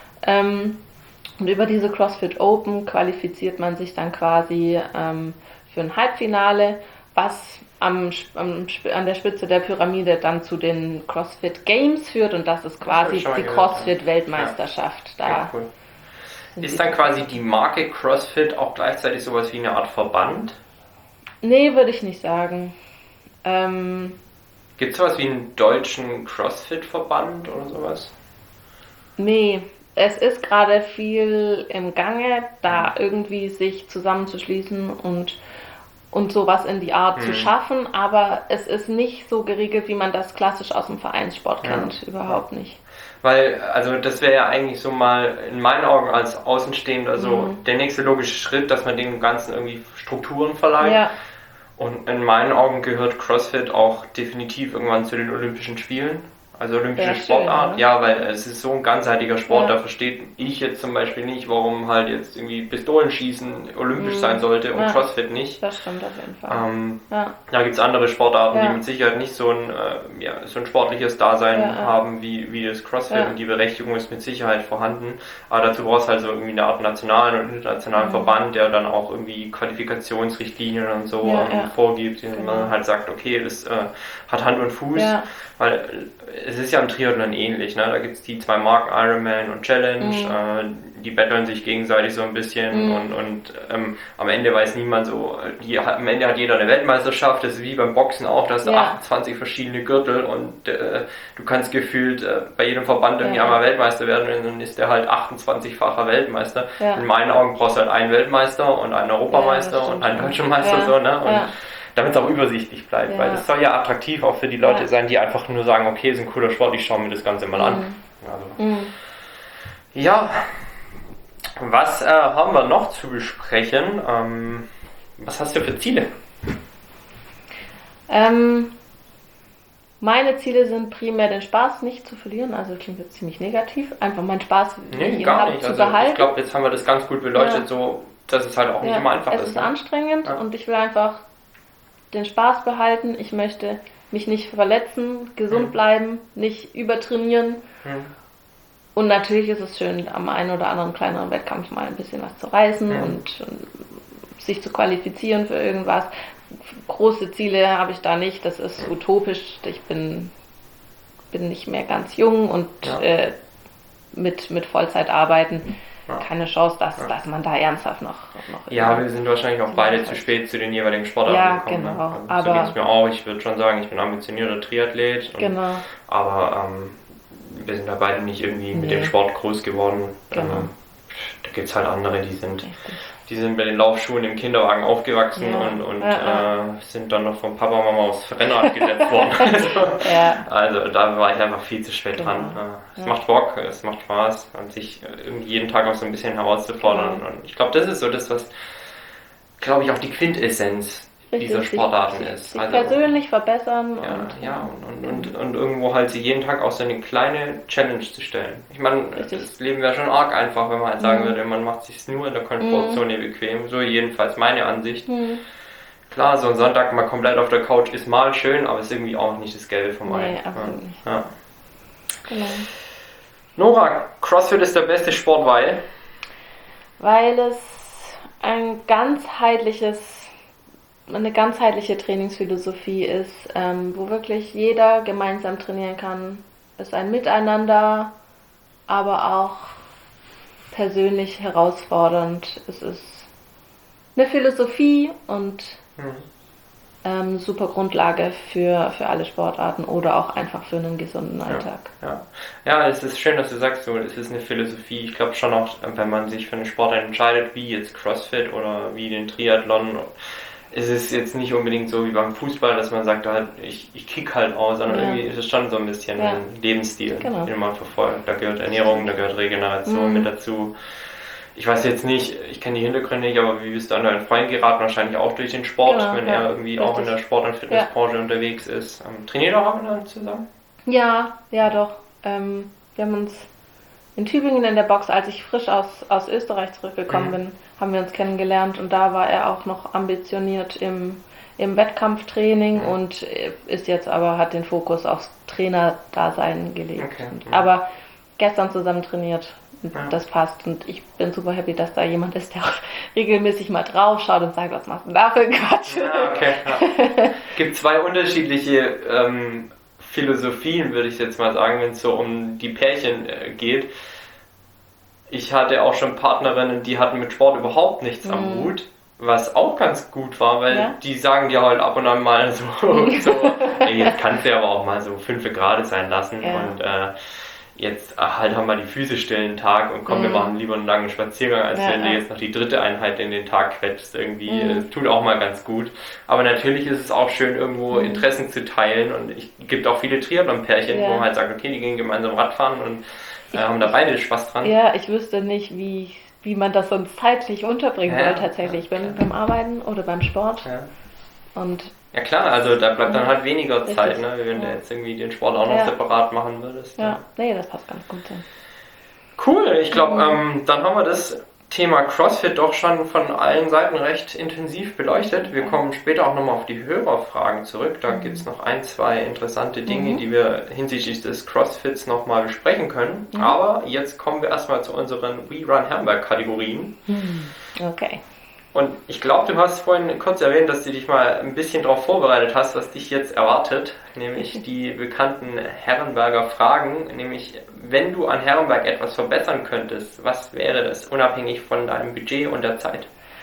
Und über diese CrossFit Open qualifiziert man sich dann quasi für ein Halbfinale, was an der Spitze der Pyramide dann zu den CrossFit Games führt, und das ist quasi die CrossFit Weltmeisterschaft. Da cool. Ist dann quasi die Marke CrossFit auch gleichzeitig sowas wie eine Art Verband? Nee, würde ich nicht sagen. Gibt es sowas wie einen deutschen CrossFit-Verband oder sowas? Nee. Es ist gerade viel im Gange, da irgendwie sich zusammenzuschließen und sowas in die Art zu schaffen, aber es ist nicht so geregelt, wie man das klassisch aus dem Vereinssport kennt, überhaupt nicht. Weil, also das wäre ja eigentlich so mal in meinen Augen als Außenstehender so der nächste logische Schritt, dass man dem Ganzen irgendwie Strukturen verleiht. Ja. Und in meinen Augen gehört CrossFit auch definitiv irgendwann zu den Olympischen Spielen. Also olympische Sportart, schön, ja, weil es ist so ein ganzheitlicher Sport, da verstehe ich jetzt zum Beispiel nicht, warum halt jetzt irgendwie Pistolenschießen olympisch sein sollte und CrossFit nicht. Das stimmt auf jeden Fall. Da gibt es andere Sportarten, die mit Sicherheit nicht so ein sportliches Dasein haben wie das CrossFit, und die Berechtigung ist mit Sicherheit vorhanden. Aber dazu brauchst du halt so irgendwie eine Art nationalen und internationalen Verband, der dann auch irgendwie Qualifikationsrichtlinien und so vorgibt, in denen man halt sagt, okay, das hat Hand und Fuß, weil es ist ja im Triathlon ähnlich, ne? Da gibt es die zwei Marken Ironman und Challenge, die betteln sich gegenseitig so ein bisschen und am Ende weiß niemand so, am Ende hat jeder eine Weltmeisterschaft, das ist wie beim Boxen auch, da hast du 28 verschiedene Gürtel und du kannst gefühlt bei jedem Verband irgendwie einmal Weltmeister werden, und dann ist der halt 28-facher Weltmeister. In meinen Augen brauchst du halt einen Weltmeister und einen Europameister und einen deutschen Meister, so, ne? Und damit es auch übersichtlich bleibt, weil es soll ja attraktiv auch für die Leute sein, die einfach nur sagen, okay, ist ein cooler Sport, ich schaue mir das Ganze mal an. Also. Ja, was haben wir noch zu besprechen? Was hast du für Ziele? Meine Ziele sind primär, den Spaß nicht zu verlieren, also das klingt jetzt ziemlich negativ, einfach meinen Spaß gar nicht. Zu behalten. Ich glaube, jetzt haben wir das ganz gut beleuchtet, so dass es halt auch nicht immer einfach ist. Es ist anstrengend und ich will einfach den Spaß behalten. Ich möchte mich nicht verletzen, gesund bleiben, nicht übertrainieren. Und natürlich ist es schön, am einen oder anderen kleineren Wettkampf mal ein bisschen was zu reißen und sich zu qualifizieren für irgendwas. Große Ziele habe ich da nicht, das ist utopisch. Ich bin nicht mehr ganz jung und mit Vollzeit arbeiten. Keine Chance, dass man da ernsthaft noch ja, wir sind wahrscheinlich auch beide zu spät zu den jeweiligen Sportarten gekommen. Ja, genau. Ne? Also, so geht es mir auch. Ich würde schon sagen, ich bin ambitionierter Triathlet. Aber wir sind da beide nicht irgendwie mit dem Sport groß geworden. Da gibt es halt andere, die sind mit den Laufschuhen im Kinderwagen aufgewachsen und sind dann noch vom Papa und Mama aufs Rennrad gesetzt worden. Also da war ich einfach viel zu spät dran. Es macht Bock, es macht Spaß, und sich irgendwie jeden Tag auch so ein bisschen herauszufordern. Und ich glaube, das ist so das, was, glaube ich, auch die Quintessenz dieser Sportarten ist. Sich persönlich verbessern. Und irgendwo halt sich jeden Tag auch so eine kleine Challenge zu stellen. Ich meine, das Leben wäre schon arg einfach, wenn man halt sagen würde, man macht sich nur in der Komfortzone bequem. So jedenfalls meine Ansicht. Klar, so ein Sonntag mal komplett auf der Couch ist mal schön, aber ist irgendwie auch nicht das Gelbe vom Ei. Nee, absolut nicht. Genau. Nora, CrossFit ist der beste Sport, weil es eine ganzheitliche Trainingsphilosophie ist, wo wirklich jeder gemeinsam trainieren kann. Es ist ein Miteinander, aber auch persönlich herausfordernd. Es ist eine Philosophie und super Grundlage für alle Sportarten oder auch einfach für einen gesunden Alltag. Ja, es ist schön, dass du sagst, so, es ist eine Philosophie. Ich glaube schon auch, wenn man sich für einen Sportart entscheidet, wie jetzt CrossFit oder wie den Triathlon, es ist jetzt nicht unbedingt so wie beim Fußball, dass man sagt, halt, ich kick halt aus, sondern irgendwie ist es schon so ein bisschen ein Lebensstil, den man verfolgt. Da gehört Ernährung, da gehört Regeneration mit dazu. ich weiß jetzt nicht, ich kenne die Hintergründe nicht, aber wie bist du an deinen Freund geraten? Wahrscheinlich auch durch den Sport, Genau, wenn ja, er irgendwie richtig. auch in der Sport- und Fitnessbranche unterwegs ist. Trainiert auch miteinander zusammen? Ja, doch. Wir haben uns in Tübingen in der Box, als ich frisch aus Österreich zurückgekommen bin, haben wir uns kennengelernt und da war er auch noch ambitioniert im Wettkampftraining und ist jetzt aber, hat den Fokus aufs Trainerdasein gelegt. Okay, Aber gestern zusammen trainiert. Ja. Das passt und ich bin super happy, dass da jemand ist, der auch regelmäßig mal drauf schaut und sagt, was machst du denn da für ein Quatsch? Ja, okay. Ja. Gibt zwei unterschiedliche Philosophien, würde ich jetzt mal sagen, wenn es so um die Pärchen geht. Ich hatte auch schon Partnerinnen, die hatten mit Sport überhaupt nichts am Hut, was auch ganz gut war, weil die sagen dir halt ab und an mal so ey, jetzt kannst du aber auch mal so 5 Grad sein lassen und jetzt halt haben wir die Füße still den Tag und komm, wir machen lieber einen langen Spaziergang, als wenn du jetzt noch die 3. Einheit in den Tag quetschst irgendwie. Das tut auch mal ganz gut. Aber natürlich ist es auch schön, irgendwo Interessen zu teilen und es gibt auch viele Triathlon-Pärchen, wo man halt sagt, okay, die gehen gemeinsam Radfahren und haben da beide Spaß dran. Ja, ich wüsste nicht, wie man das sonst zeitlich unterbringen soll tatsächlich. Ich bin beim Arbeiten oder beim Sport und ja klar, also da bleibt dann halt weniger Zeit, ne? Wie wenn du jetzt irgendwie den Sport auch noch separat machen würdest. Ja, nee, das passt ganz gut. Cool, ich glaube, dann haben wir das Thema CrossFit doch schon von allen Seiten recht intensiv beleuchtet. Wir kommen später auch nochmal auf die Hörerfragen zurück. Da gibt es noch 1, 2 interessante Dinge, die wir hinsichtlich des CrossFits nochmal besprechen können. Aber jetzt kommen wir erstmal zu unseren We Run Herrenberg Kategorien. Okay. Und ich glaube, du hast vorhin kurz erwähnt, dass du dich mal ein bisschen darauf vorbereitet hast, was dich jetzt erwartet, nämlich die bekannten Herrenberger Fragen, nämlich wenn du an Herrenberg etwas verbessern könntest, was wäre das, unabhängig von deinem Budget und der Zeit?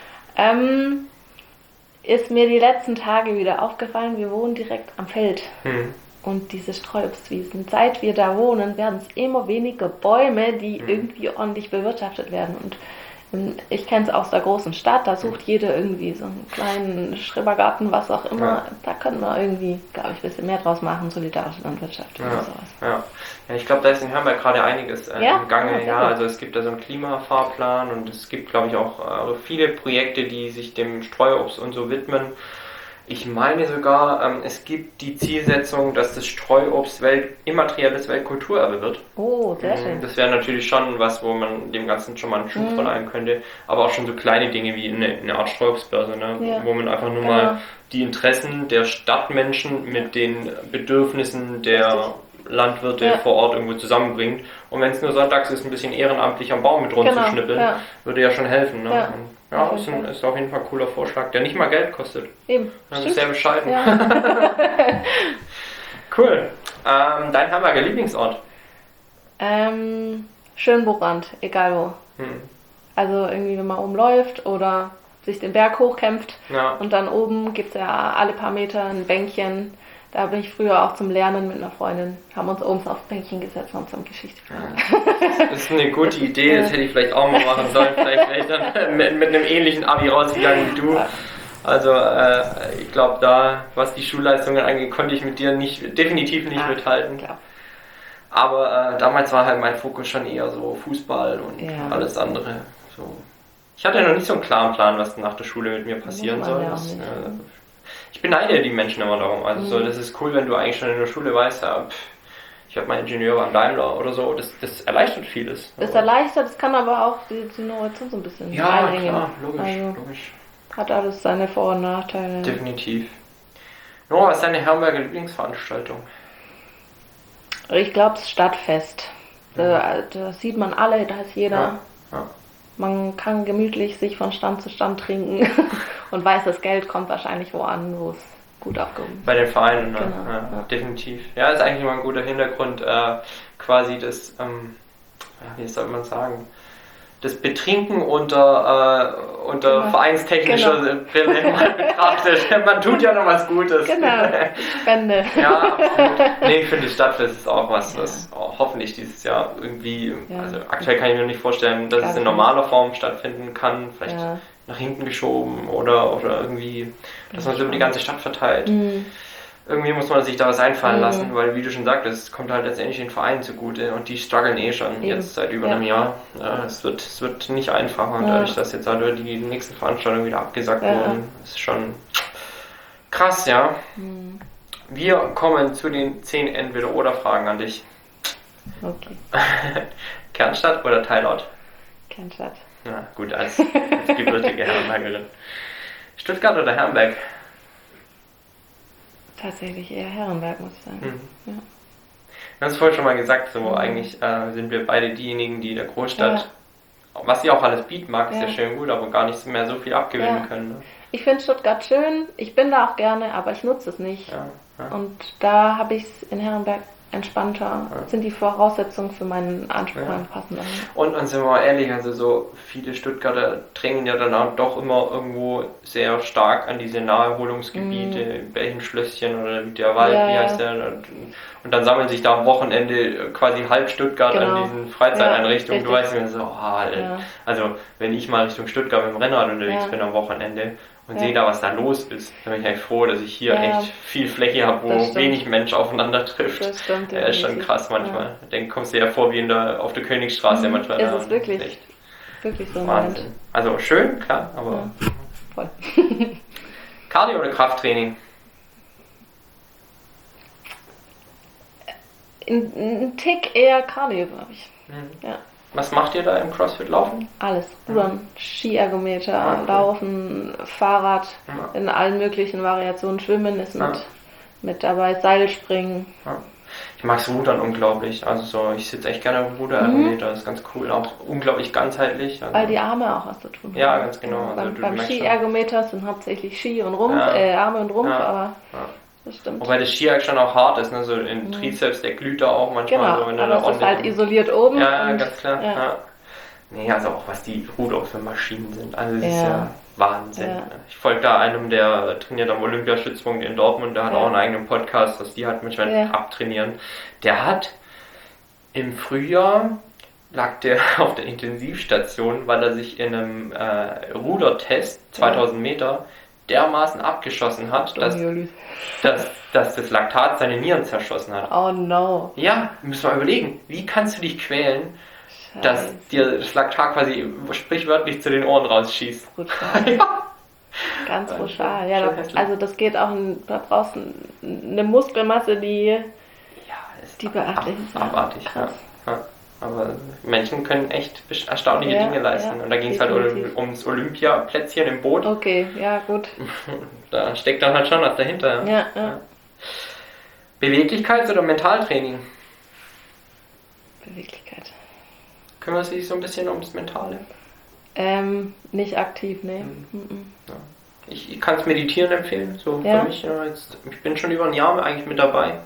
Ist mir die letzten Tage wieder aufgefallen, wir wohnen direkt am Feld. Und diese Streuobstwiesen, seit wir da wohnen, werden es immer weniger Bäume, die irgendwie ordentlich bewirtschaftet werden. Und ich kenne es aus der großen Stadt, da sucht jeder irgendwie so einen kleinen Schrebergarten, was auch immer. Ja. Da könnte man irgendwie, glaube ich, ein bisschen mehr draus machen, solidarische Landwirtschaft oder sowas. Ja, ich glaube, da ist in Herrenberg gerade einiges im Gange. Ja, also es gibt da so einen Klimafahrplan und es gibt, glaube ich, auch viele Projekte, die sich dem Streuobst und so widmen. Ich meine sogar, es gibt die Zielsetzung, dass das Streuobst immaterielles Weltkulturerbe wird. Oh, sehr schön. Das wäre natürlich schon was, wo man dem Ganzen schon mal einen Schub verleihen könnte. Aber auch schon so kleine Dinge wie eine Art Streuobstbörse, ne? Wo man einfach nur mal die Interessen der Stadtmenschen mit den Bedürfnissen der Landwirte vor Ort irgendwo zusammenbringt. Und wenn es nur sonntags ist, ein bisschen ehrenamtlich am Baum mit rumzuschnippeln, würde ja schon helfen. Ne? Ja, ist auf jeden Fall ein cooler Vorschlag, der nicht mal Geld kostet. Eben. Das ist sehr bescheiden. Ja. Cool. Dein Herrenberger Lieblingsort? Schönbuchrand, egal wo. Also irgendwie, wenn man oben läuft oder sich den Berg hochkämpft und dann oben gibt es ja alle paar Meter ein Bänkchen. Da bin ich früher auch zum Lernen mit einer Freundin, haben uns oben aufs Bänkchen gesetzt und uns am Geschichte verraten. Das ist eine gute Idee, das hätte ich vielleicht auch mal machen sollen. Vielleicht wäre ich dann mit einem ähnlichen Abi rausgegangen wie du. Also ich glaube, da, was die Schulleistungen angeht, konnte ich mit dir definitiv nicht mithalten. Klar. Aber damals war halt mein Fokus schon eher so Fußball und alles andere. So. Ich hatte noch nicht so einen klaren Plan, was nach der Schule mit mir passieren soll. Ich beneide die Menschen immer darum. Also so, das ist cool, wenn du eigentlich schon in der Schule weißt, ich habe meinen Ingenieur am Daimler oder so. Das erleichtert vieles. Das erleichtert, das kann aber auch den Horizont so ein bisschen einengen. Ja, klar, logisch. Hat alles seine Vor- und Nachteile. Definitiv. Nora, was ist deine Herrenberger Lieblingsveranstaltung? Ich glaube, das Stadtfest. Da sieht man alle, da ist jeder. Ja. Man kann gemütlich sich von Stand zu Stand trinken und weiß, das Geld kommt wahrscheinlich wo an, wo es gut aufgehoben ist. Bei den Vereinen, ne? Genau, Definitiv. Ja, ist eigentlich immer ein guter Hintergrund, quasi das, wie soll man sagen, das Betrinken unter vereinstechnischer Brille mal betrachtet. Man tut ja noch was Gutes. Genau, Spende. Ja, absolut. Nee, ich finde, das Stadtfest ist auch was auch hoffentlich dieses Jahr irgendwie, also aktuell kann ich mir nicht vorstellen, dass es in normaler Form stattfinden kann. Vielleicht nach hinten geschoben oder irgendwie, dass man es über die ganze Stadt verteilt. irgendwie muss man sich da was einfallen lassen, weil wie du schon sagtest, es kommt halt letztendlich den Vereinen zugute und die strugglen schon jetzt seit über einem Jahr. Ja, es wird nicht einfacher und dadurch, dass jetzt halt die nächsten Veranstaltungen wieder abgesagt wurden, ist schon krass, ja. Wir kommen zu den 10 Entweder-Oder-Fragen an dich. Okay. Kernstadt oder Teilort? Kernstadt. Ja, gut, als gebürtige Herrenbergerin. Stuttgart oder Herrenberg? Tatsächlich eher Herrenberg, muss ich sagen. Ja. Du hast vorhin schon mal gesagt, so eigentlich sind wir beide diejenigen, die in der Großstadt, was sie auch alles bieten mag, ist ja schön gut, aber gar nicht mehr so viel abgewinnen können. Ne? Ich finde Stuttgart schön, ich bin da auch gerne, aber ich nutze es nicht. Und da habe ich es in Herrenberg entspannter, sind die Voraussetzungen für meinen Anspruch passender. Und sind wir mal ehrlich, also so viele Stuttgarter drängen ja dann auch doch immer irgendwo sehr stark an diese Naherholungsgebiete, Belchenschlösschen oder der Wald, wie heißt der? Und dann sammeln sich da am Wochenende quasi halb Stuttgart an diesen Freizeiteinrichtungen. Du weißt mir so, also wenn ich mal Richtung Stuttgart mit dem Rennrad unterwegs bin am Wochenende, und sehe da, was da los ist. Dann bin ich eigentlich froh, dass ich hier echt viel Fläche habe, wo wenig Mensch aufeinander trifft. Das stimmt, ist schon krass manchmal. Dann kommst du ja vor wie auf der Königsstraße manchmal. Ist es wirklich so. Wahnsinn. Also schön, klar, aber... voll. Cardio oder Krafttraining? Ein Tick eher Cardio, glaube ich. Ja. Was macht ihr da im CrossFit Laufen? Alles. Rudern, Skiergometer, Laufen, Fahrrad, in allen möglichen Variationen. Schwimmen ist mit dabei, Seilspringen. Ja. Ich mag das Rudern unglaublich. Also so, ich sitze echt gerne auf dem Ruderergometer, das ist ganz cool. Auch unglaublich ganzheitlich. Also weil die Arme auch was zu tun haben. Ja, ganz genau. Also beim Skiergometer sind hauptsächlich Ski und Rumpf, Arme und Rumpf, aber... Das stimmt. Wobei das Ski schon auch hart ist, ne? So in Trizeps, der glüht da auch manchmal. Genau, so, aber es ist halt isoliert oben. Ja, ganz klar. Ja. Nee, also auch was die Ruder für Maschinen sind. Also das ist ja Wahnsinn. Ja. Ich folge da einem, der trainiert am Olympiastützpunkt in Dortmund, der hat auch einen eigenen Podcast, was die halt manchmal abtrainieren. Der hat im Frühjahr, lag der auf der Intensivstation, weil er sich in einem Rudertest, 2000 Meter, dermaßen abgeschossen hat, dass das Laktat seine Nieren zerschossen hat. Oh no. Ja, müssen wir mal überlegen, wie kannst du dich quälen, dass dir das Laktat quasi sprichwörtlich zu den Ohren rausschießt. Brutal. Ganz brutal. Ja, also das geht auch, da brauchst du eine Muskelmasse, die beachtlich ist. Abartig, ja. Aber Menschen können echt erstaunliche Dinge leisten. Und da ging es halt ums Olympiaplätzchen im Boot. Okay, ja, gut. Da steckt dann halt schon was dahinter. Ja. Beweglichkeits- oder Mentaltraining? Beweglichkeit. Kümmert sich so ein bisschen ums Mentale? Nicht aktiv, ne. Ja. Ich kann es Meditieren empfehlen, so für mich. Ich bin schon über ein Jahr eigentlich mit dabei.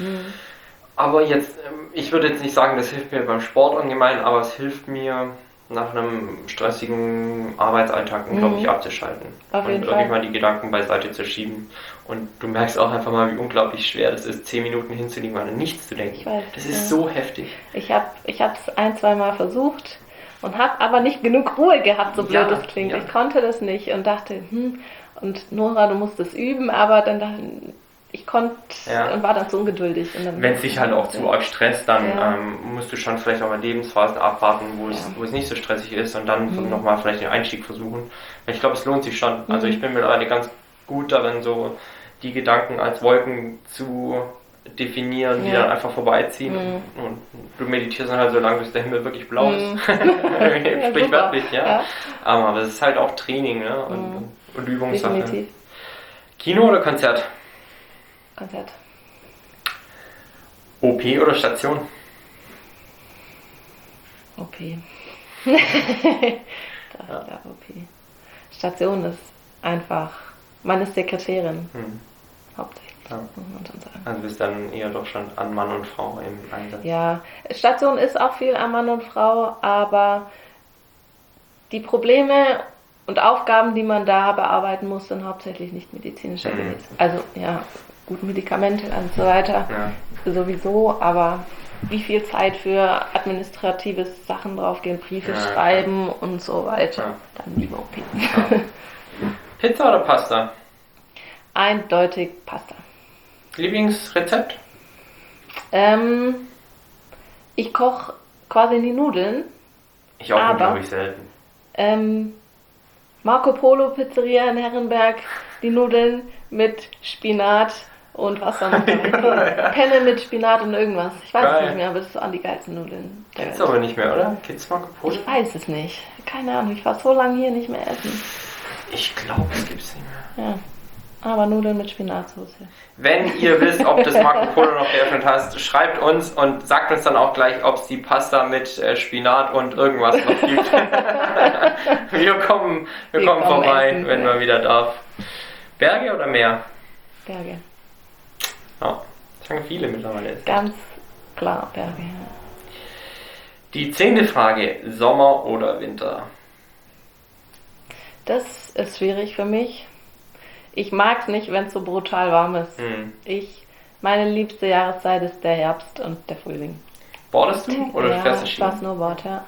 Aber jetzt, ich würde jetzt nicht sagen, das hilft mir beim Sport ungemein, aber es hilft mir nach einem stressigen Arbeitsalltag, glaube ich, abzuschalten. Auf jeden und Fall. wirklich mal die Gedanken beiseite zu schieben. Und du merkst auch einfach mal, wie unglaublich schwer das ist, 10 Minuten hinzulegen und an nichts zu denken. Ich weiß, das ist so heftig. Ich habe es 1-2 Mal versucht und habe aber nicht genug Ruhe gehabt, so blöd das klingt. Ich konnte das nicht und dachte, und Nora, du musst es üben, aber dann dachte ich konnte und war dann so ungeduldig. Wenn es dich halt auch zu arg stresst, dann musst du schon vielleicht auch mal Lebensphasen abwarten, wo es nicht so stressig ist und dann nochmal vielleicht den Einstieg versuchen. Ich glaube, es lohnt sich schon. Also ich bin mittlerweile ganz gut darin, so die Gedanken als Wolken zu definieren, die dann einfach vorbeiziehen. Und du meditierst dann halt so lange, bis der Himmel wirklich blau ist. Sprichwörtlich, aber es ist halt auch Training, ne? Und Übungssache. Definitiv. Kino oder Konzert? Konzert. OP oder Station? OP. OP. Station ist einfach, man ist Sekretärin. Hauptsächlich. Muss man schon sagen. Also bist dann eher doch schon an Mann und Frau im Einsatz. Ja, Station ist auch viel an Mann und Frau, aber die Probleme und Aufgaben, die man da bearbeiten muss, sind hauptsächlich nicht medizinischer gewesen. Also gut, Medikamente und so weiter, sowieso, aber wie viel Zeit für administrative Sachen draufgehen, Briefe schreiben und so weiter, dann lieber OP. Pizza oder Pasta? Eindeutig Pasta. Lieblingsrezept? Ich koche quasi die Nudeln. Ich auch, aber, glaube ich, selten. Marco Polo Pizzeria in Herrenberg, die Nudeln mit Spinat und was dann noch rein. Penne mit Spinat und irgendwas. Ich weiß es nicht mehr, aber das sind die geilsten Nudeln. Gibt's aber nicht mehr, oder? Gibt's Marco Polo? Ich weiß es nicht. Keine Ahnung, ich war so lange hier nicht mehr essen. Ich glaube, es gibt's nicht mehr. Ja. Aber Nudeln mit Spinatsauce. Wenn ihr wisst, ob das Marco Polo noch geöffnet hat, schreibt uns und sagt uns dann auch gleich, ob es die Pasta mit Spinat und irgendwas noch gibt. wir kommen vorbei, essen, wenn man wieder darf. Berge oder Meer? Berge. Ja, das sagen viele mittlerweile. Ganz klar, Berge. Ja. Die 10. Frage, Sommer oder Winter? Das ist schwierig für mich. Ich mag es nicht, wenn es so brutal warm ist. Meine liebste Jahreszeit ist der Herbst und der Frühling. Boardest du oder fährst du Ski? Ich fahre Snowboard, ja.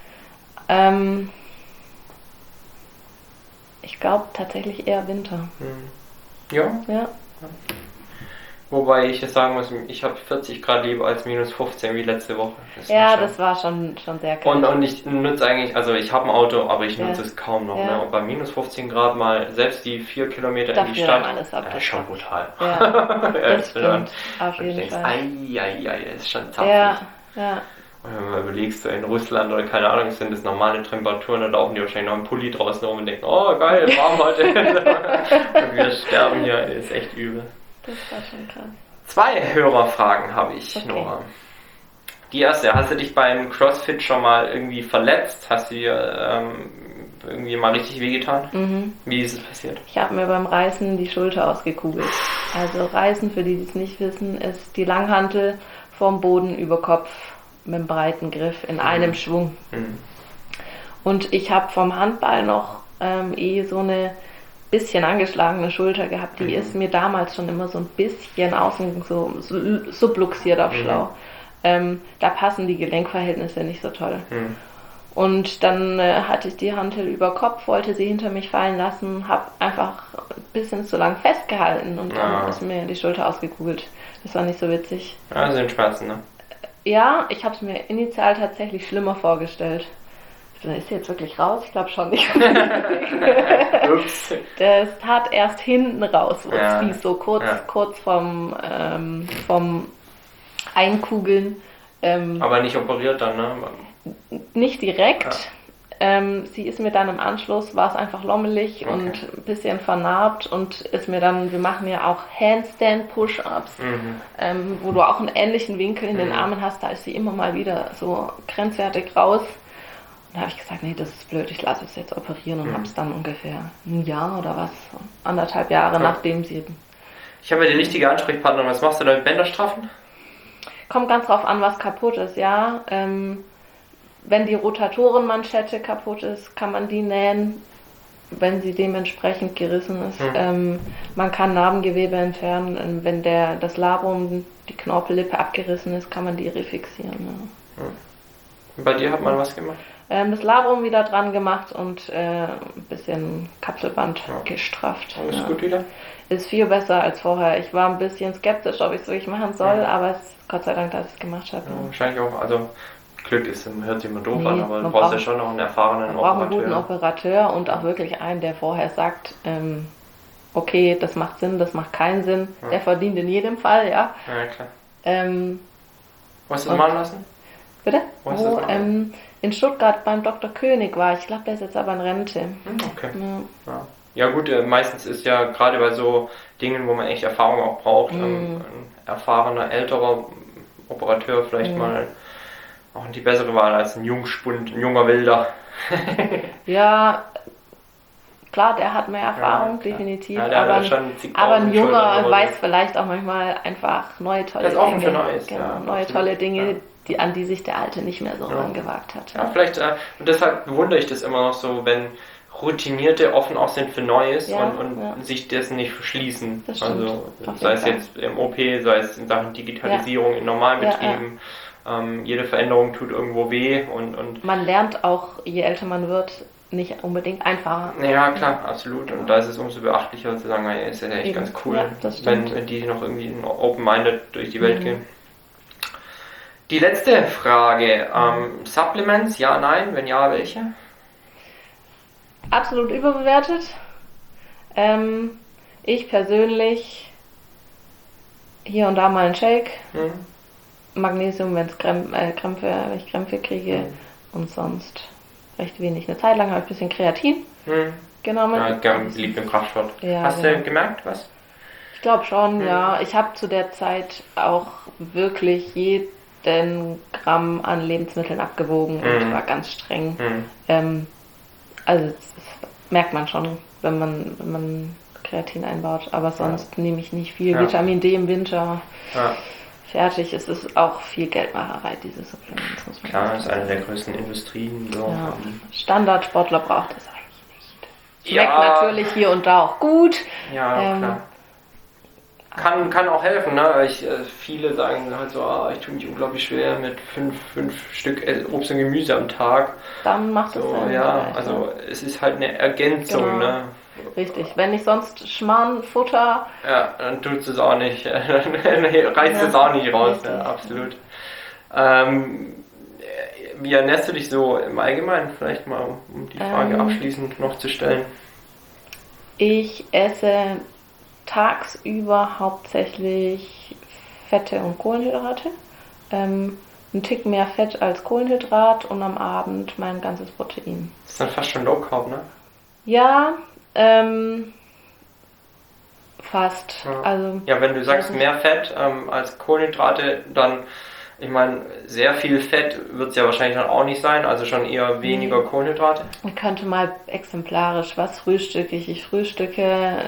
Ich glaube tatsächlich eher Winter. Ja? Ja. Wobei ich jetzt sagen muss, ich habe 40 Grad lieber als minus 15 wie letzte Woche. Das war schon sehr kalt. Und ich nutze eigentlich, also ich habe ein Auto, aber ich nutze es kaum noch. Ne? Und bei minus 15 Grad mal selbst die 4 Kilometer in die Stadt, das ist schon brutal. Ja, das stimmt, auf jeden Fall. Das ist schon zapfig. Ja. Und wenn man überlegst, so in Russland oder keine Ahnung, sind das normale Temperaturen, da laufen die wahrscheinlich noch einen Pulli draußen rum und denken, oh geil, warm heute. Und wir sterben hier, das ist echt übel. Das war schon krass. 2 Hörerfragen habe ich, okay. Nora. Die erste, hast du dich beim CrossFit schon mal irgendwie verletzt? Hast du dir irgendwie mal richtig wehgetan? Wie ist es passiert? Ich habe mir beim Reißen die Schulter ausgekugelt. Also Reißen, für die es nicht wissen, ist die Langhantel vom Boden über Kopf mit einem breiten Griff in einem Schwung. Und ich habe vom Handball noch so eine bisschen angeschlagene Schulter gehabt. Die ist mir damals schon immer so ein bisschen außen so subluxiert auf Schlau. Da passen die Gelenkverhältnisse nicht so toll. Und dann hatte ich die Hantel über Kopf, wollte sie hinter mich fallen lassen, habe einfach ein bisschen zu lang festgehalten und dann ist mir die Schulter ausgekugelt. Das war nicht so witzig. Ja, sind Schmerzen, ne? Ja, ich habe es mir initial tatsächlich schlimmer vorgestellt. Ist sie jetzt wirklich raus? Ich glaube schon nicht. Ups. Das tat erst hinten raus, wo es fies, so kurz vom Einkugeln. Aber nicht operiert dann, ne? Nicht direkt. Sie ist mir dann im Anschluss, war es einfach lommelig und ein bisschen vernarbt und ist mir dann, wir machen ja auch Handstand-Push-Ups, wo du auch einen ähnlichen Winkel in den Armen hast, da ist sie immer mal wieder so grenzwertig raus. Da habe ich gesagt, nee, das ist blöd, ich lasse es jetzt operieren und habe es dann ungefähr ein Jahr oder was, 1,5 Jahre nachdem sie... Ich habe ja die richtige Ansprechpartnerin, was machst du da mit Bänderstraffen? Kommt ganz drauf an, was kaputt ist, ja. Wenn die Rotatorenmanschette kaputt ist, kann man die nähen, wenn sie dementsprechend gerissen ist. Man kann Narbengewebe entfernen, wenn das Labrum, die Knorpellippe abgerissen ist, kann man die refixieren. Ja. Und bei dir hat man was gemacht? Das Labrum wieder dran gemacht und ein bisschen Kapselband gestrafft. Und ist gut wieder? Ist viel besser als vorher. Ich war ein bisschen skeptisch, ob ich es wirklich machen soll, aber es ist Gott sei Dank, dass ich es gemacht habe. Ja, wahrscheinlich auch, also Glück ist, hört sich immer doof an, aber du brauchst ja schon noch einen erfahrenen Operateur. Man braucht einen guten Operateur und auch wirklich einen, der vorher sagt, okay, das macht Sinn, das macht keinen Sinn. Der verdient in jedem Fall, ja. Ja, klar. Wo hast du das machen lassen? Bitte? In Stuttgart beim Dr. König war ich. Ich glaube, der ist jetzt aber in Rente. Okay. Ja gut, meistens ist ja gerade bei so Dingen, wo man echt Erfahrung auch braucht, ein erfahrener, älterer Operateur vielleicht mal auch die bessere Wahl als ein Jungspund, ein junger Wilder. Ja, klar, der hat mehr Erfahrung, definitiv. Ja, aber ein Junger weiß vielleicht auch manchmal einfach neue tolle Dinge. Das ist offen für Neues. Genau, neue tolle Dinge, an die sich der Alte nicht mehr so gewagt hat. Ja, vielleicht, und deshalb bewundere ich das immer noch so, wenn Routinierte offen auch sind für Neues und sich dessen nicht verschließen. Also sei es jetzt im OP, sei es in Sachen Digitalisierung in normalen Betrieben. Jede Veränderung tut irgendwo weh und man lernt auch, je älter man wird, nicht unbedingt einfacher. Ja, klar, absolut. Und da ist es umso beachtlicher zu sagen, ist ja echt ganz cool, wenn die noch irgendwie open-minded durch die Welt gehen. Die letzte Frage, Supplements, ja, nein, wenn ja, welche? Absolut überbewertet. Ich persönlich hier und da mal einen Shake. Magnesium, wenn ich Krämpfe kriege und sonst recht wenig. Eine Zeit lang habe ich ein bisschen Kreatin genommen. Ja, liegt im Kraftsport. Ja, hast du gemerkt, was? Ich glaube schon, ja. Ich habe zu der Zeit auch wirklich jeden Gramm an Lebensmitteln abgewogen und war ganz streng. Also das merkt man schon, wenn man Kreatin einbaut, aber sonst nehme ich nicht viel. Vitamin D im Winter. Fertig. Es ist auch viel Geldmacherei, diese Supplements. Muss man klar, das ist eine der größten Industrien. So. Ja. Standardsportler braucht das eigentlich nicht. Schmeckt natürlich hier und da auch gut. Ja, klar. Kann auch helfen, ne? Viele sagen halt so, ich tue mich unglaublich schwer mit fünf Stück Obst und Gemüse am Tag. Dann macht es Sinn. Ja, also es ist halt eine Ergänzung, ne? Richtig, wenn ich sonst Schmarrnfutter... Ja, dann tut es auch nicht, dann reißt es auch nicht raus, ja, absolut. Wie ernährst du dich so im Allgemeinen? Vielleicht mal, um die Frage abschließend noch zu stellen. Ich esse tagsüber hauptsächlich Fette und Kohlenhydrate. Ein Tick mehr Fett als Kohlenhydrat und am Abend mein ganzes Protein. Das ist dann fast schon Low Carb, ne? Ja, fast. Ja. Also, ja, wenn du sagst mehr Fett als Kohlenhydrate, dann, ich meine, sehr viel Fett wird es ja wahrscheinlich dann auch nicht sein, also schon eher weniger Kohlenhydrate. Ich könnte mal exemplarisch, was frühstücke ich? Ich frühstücke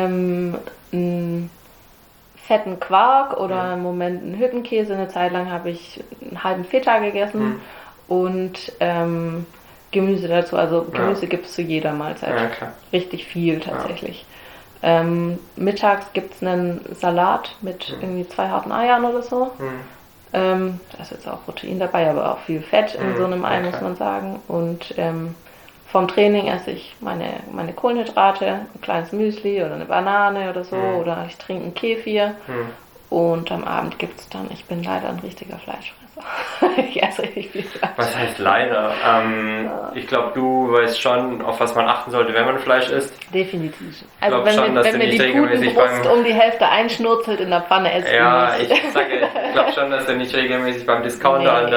einen fetten Quark oder im Moment einen Hüttenkäse. Eine Zeit lang habe ich einen halben Feta gegessen und Gemüse dazu. Also Gemüse gibt es zu jeder Mahlzeit. Ja, klar. Richtig viel tatsächlich. Mittags gibt es einen Salat mit irgendwie 2 harten Eiern oder so. Da ist jetzt auch Protein dabei, aber auch viel Fett in so einem Ei, muss man sagen. Und vom Training esse ich meine Kohlenhydrate, ein kleines Müsli oder eine Banane oder so. Oder ich trinke einen Kefir. Und am Abend gibt es dann, ich bin leider ein richtiger Fleischfresser. Ich esse richtig viel Fleisch. Was heißt leider? Ich glaube, du weißt schon, auf was man achten sollte, wenn man Fleisch isst. Definitiv. Also wenn mir die Putenbrust um die Hälfte einschnurzelt in der Pfanne, esse ich nicht. Ich glaube schon, dass du nicht regelmäßig beim Discounter an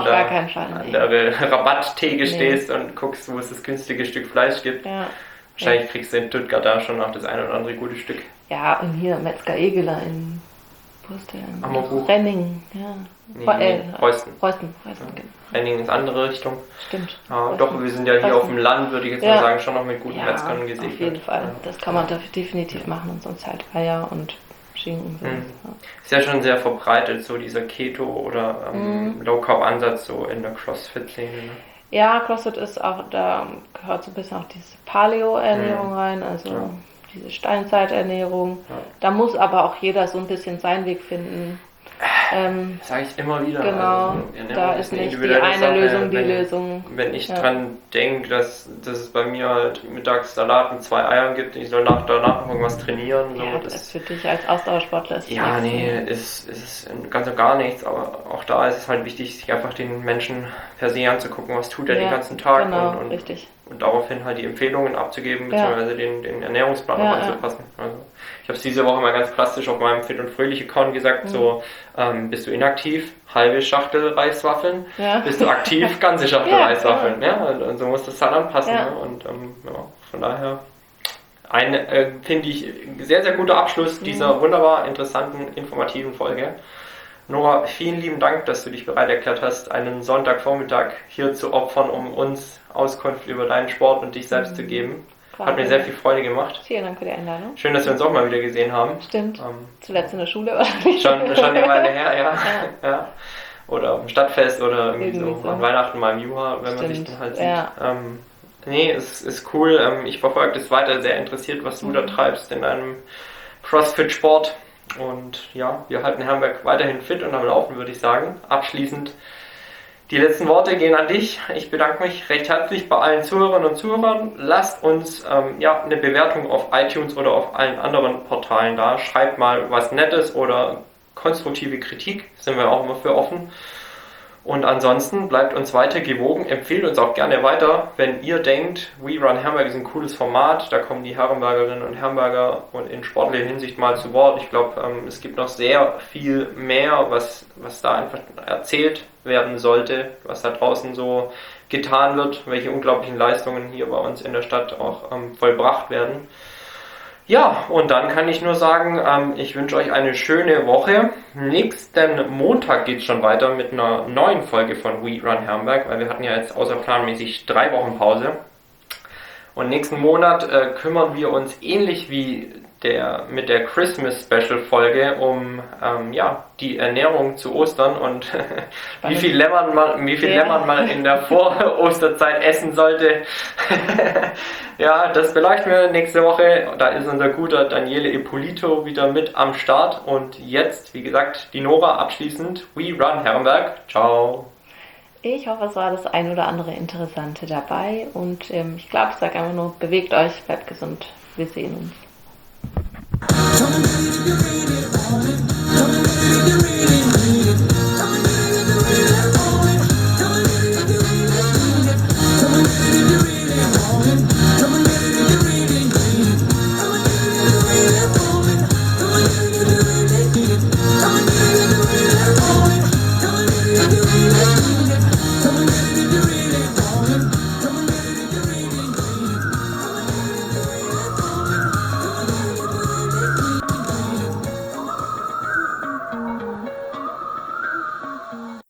der Rabatttheke stehst und guckst, wo es das günstige Stück Fleisch gibt. Ja. Wahrscheinlich kriegst du in Stuttgart da schon noch das eine oder andere gute Stück. Ja, und hier Metzger Egeler in Ammerbuch. Renningen, ja. Preußen. Genau. Renningen ist andere Richtung. Stimmt. Ja, doch, wir sind ja hier auf dem Land, würde ich jetzt mal sagen, schon noch mit guten Metzgern gesegnet. Auf jeden Fall. Das kann man definitiv machen und sonst halt Eier und Schinken. Ist ja schon sehr verbreitet, so dieser Keto- oder Low-Carb-Ansatz so in der CrossFit-Szene. Ne? Ja, CrossFit ist auch, da gehört so ein bisschen auch diese Paleo-Ernährung rein, also diese Steinzeiternährung. Ja. Da muss aber auch jeder so ein bisschen seinen Weg finden. Sage ich immer wieder. Genau, also, da ist nicht die eine Lösung die Lösung. Wenn ich dran denke, dass es bei mir halt mittags Salat mit 2 Eiern gibt und ich soll danach noch irgendwas trainieren. So, ja, das für dich als Ausdauersportler ist ja, ist ganz und gar nichts, aber auch da ist es halt wichtig, sich einfach den Menschen per se anzugucken, was tut er den ganzen Tag und daraufhin halt die Empfehlungen abzugeben, beziehungsweise den Ernährungsplan auch anzupassen. Also, ich habe es diese Woche mal ganz plastisch auf meinem Fit- und Fröhlich-Account gesagt, so, bist du inaktiv, halbe Schachtel Reiswaffeln, bist du aktiv, ganze Schachtel Reiswaffeln. Ja, und so muss das dann anpassen. Ja. Ne? Und von daher ein, finde ich, sehr, sehr guter Abschluss dieser wunderbar interessanten, informativen Folge. Nora, vielen lieben Dank, dass du dich bereit erklärt hast, einen Sonntagvormittag hier zu opfern, um uns Auskunft über deinen Sport und dich selbst zu geben. Hat mir sehr viel Freude gemacht. Vielen Dank für die Einladung. Schön, dass wir uns auch mal wieder gesehen haben. Stimmt. Zuletzt in der Schule wahrscheinlich. Schon eine Weile her, ja. Oder auf dem Stadtfest oder irgendwie so an Weihnachten mal im Juha, wenn man sich dann halt sieht. Ja. Nee, es ist cool. Ich verfolge das weiter sehr interessiert, was du da treibst in deinem CrossFit-Sport. Und ja, wir halten Herrenberg weiterhin fit und am Laufen, würde ich sagen. Abschließend Die letzten Worte gehen an dich. Ich bedanke mich recht herzlich bei allen Zuhörerinnen und Zuhörern. Lasst uns eine Bewertung auf iTunes oder auf allen anderen Portalen da. Schreibt mal was Nettes oder konstruktive Kritik. Sind wir auch immer für offen. Und ansonsten bleibt uns weiter gewogen. Empfehlt uns auch gerne weiter, wenn ihr denkt, We Run Herrenberg ist ein cooles Format. Da kommen die Herrenbergerinnen und Herrenberger und in sportlicher Hinsicht mal zu Wort. Ich glaube, es gibt noch sehr viel mehr, was da einfach erzählt werden sollte, was da draußen so getan wird, welche unglaublichen Leistungen hier bei uns in der Stadt auch vollbracht werden. Ja, und dann kann ich nur sagen, ich wünsche euch eine schöne Woche. Nächsten Montag geht es schon weiter mit einer neuen Folge von We Run Herrenberg, weil wir hatten ja jetzt außerplanmäßig 3 Wochen Pause. Und nächsten Monat kümmern wir uns ähnlich wie mit der Christmas Special Folge um die Ernährung zu Ostern und wie viel Lämmern man in der Vor-Osterzeit essen sollte. Ja, das beleuchten wir nächste Woche. Da ist unser guter Daniele Ippolito wieder mit am Start. Und jetzt, wie gesagt, die Nora abschließend. We Run Herrenberg. Ciao. Ich hoffe, es war das ein oder andere Interessante dabei. Und ich glaube, ich sage einfach nur, bewegt euch, bleibt gesund. Wir sehen uns. Come and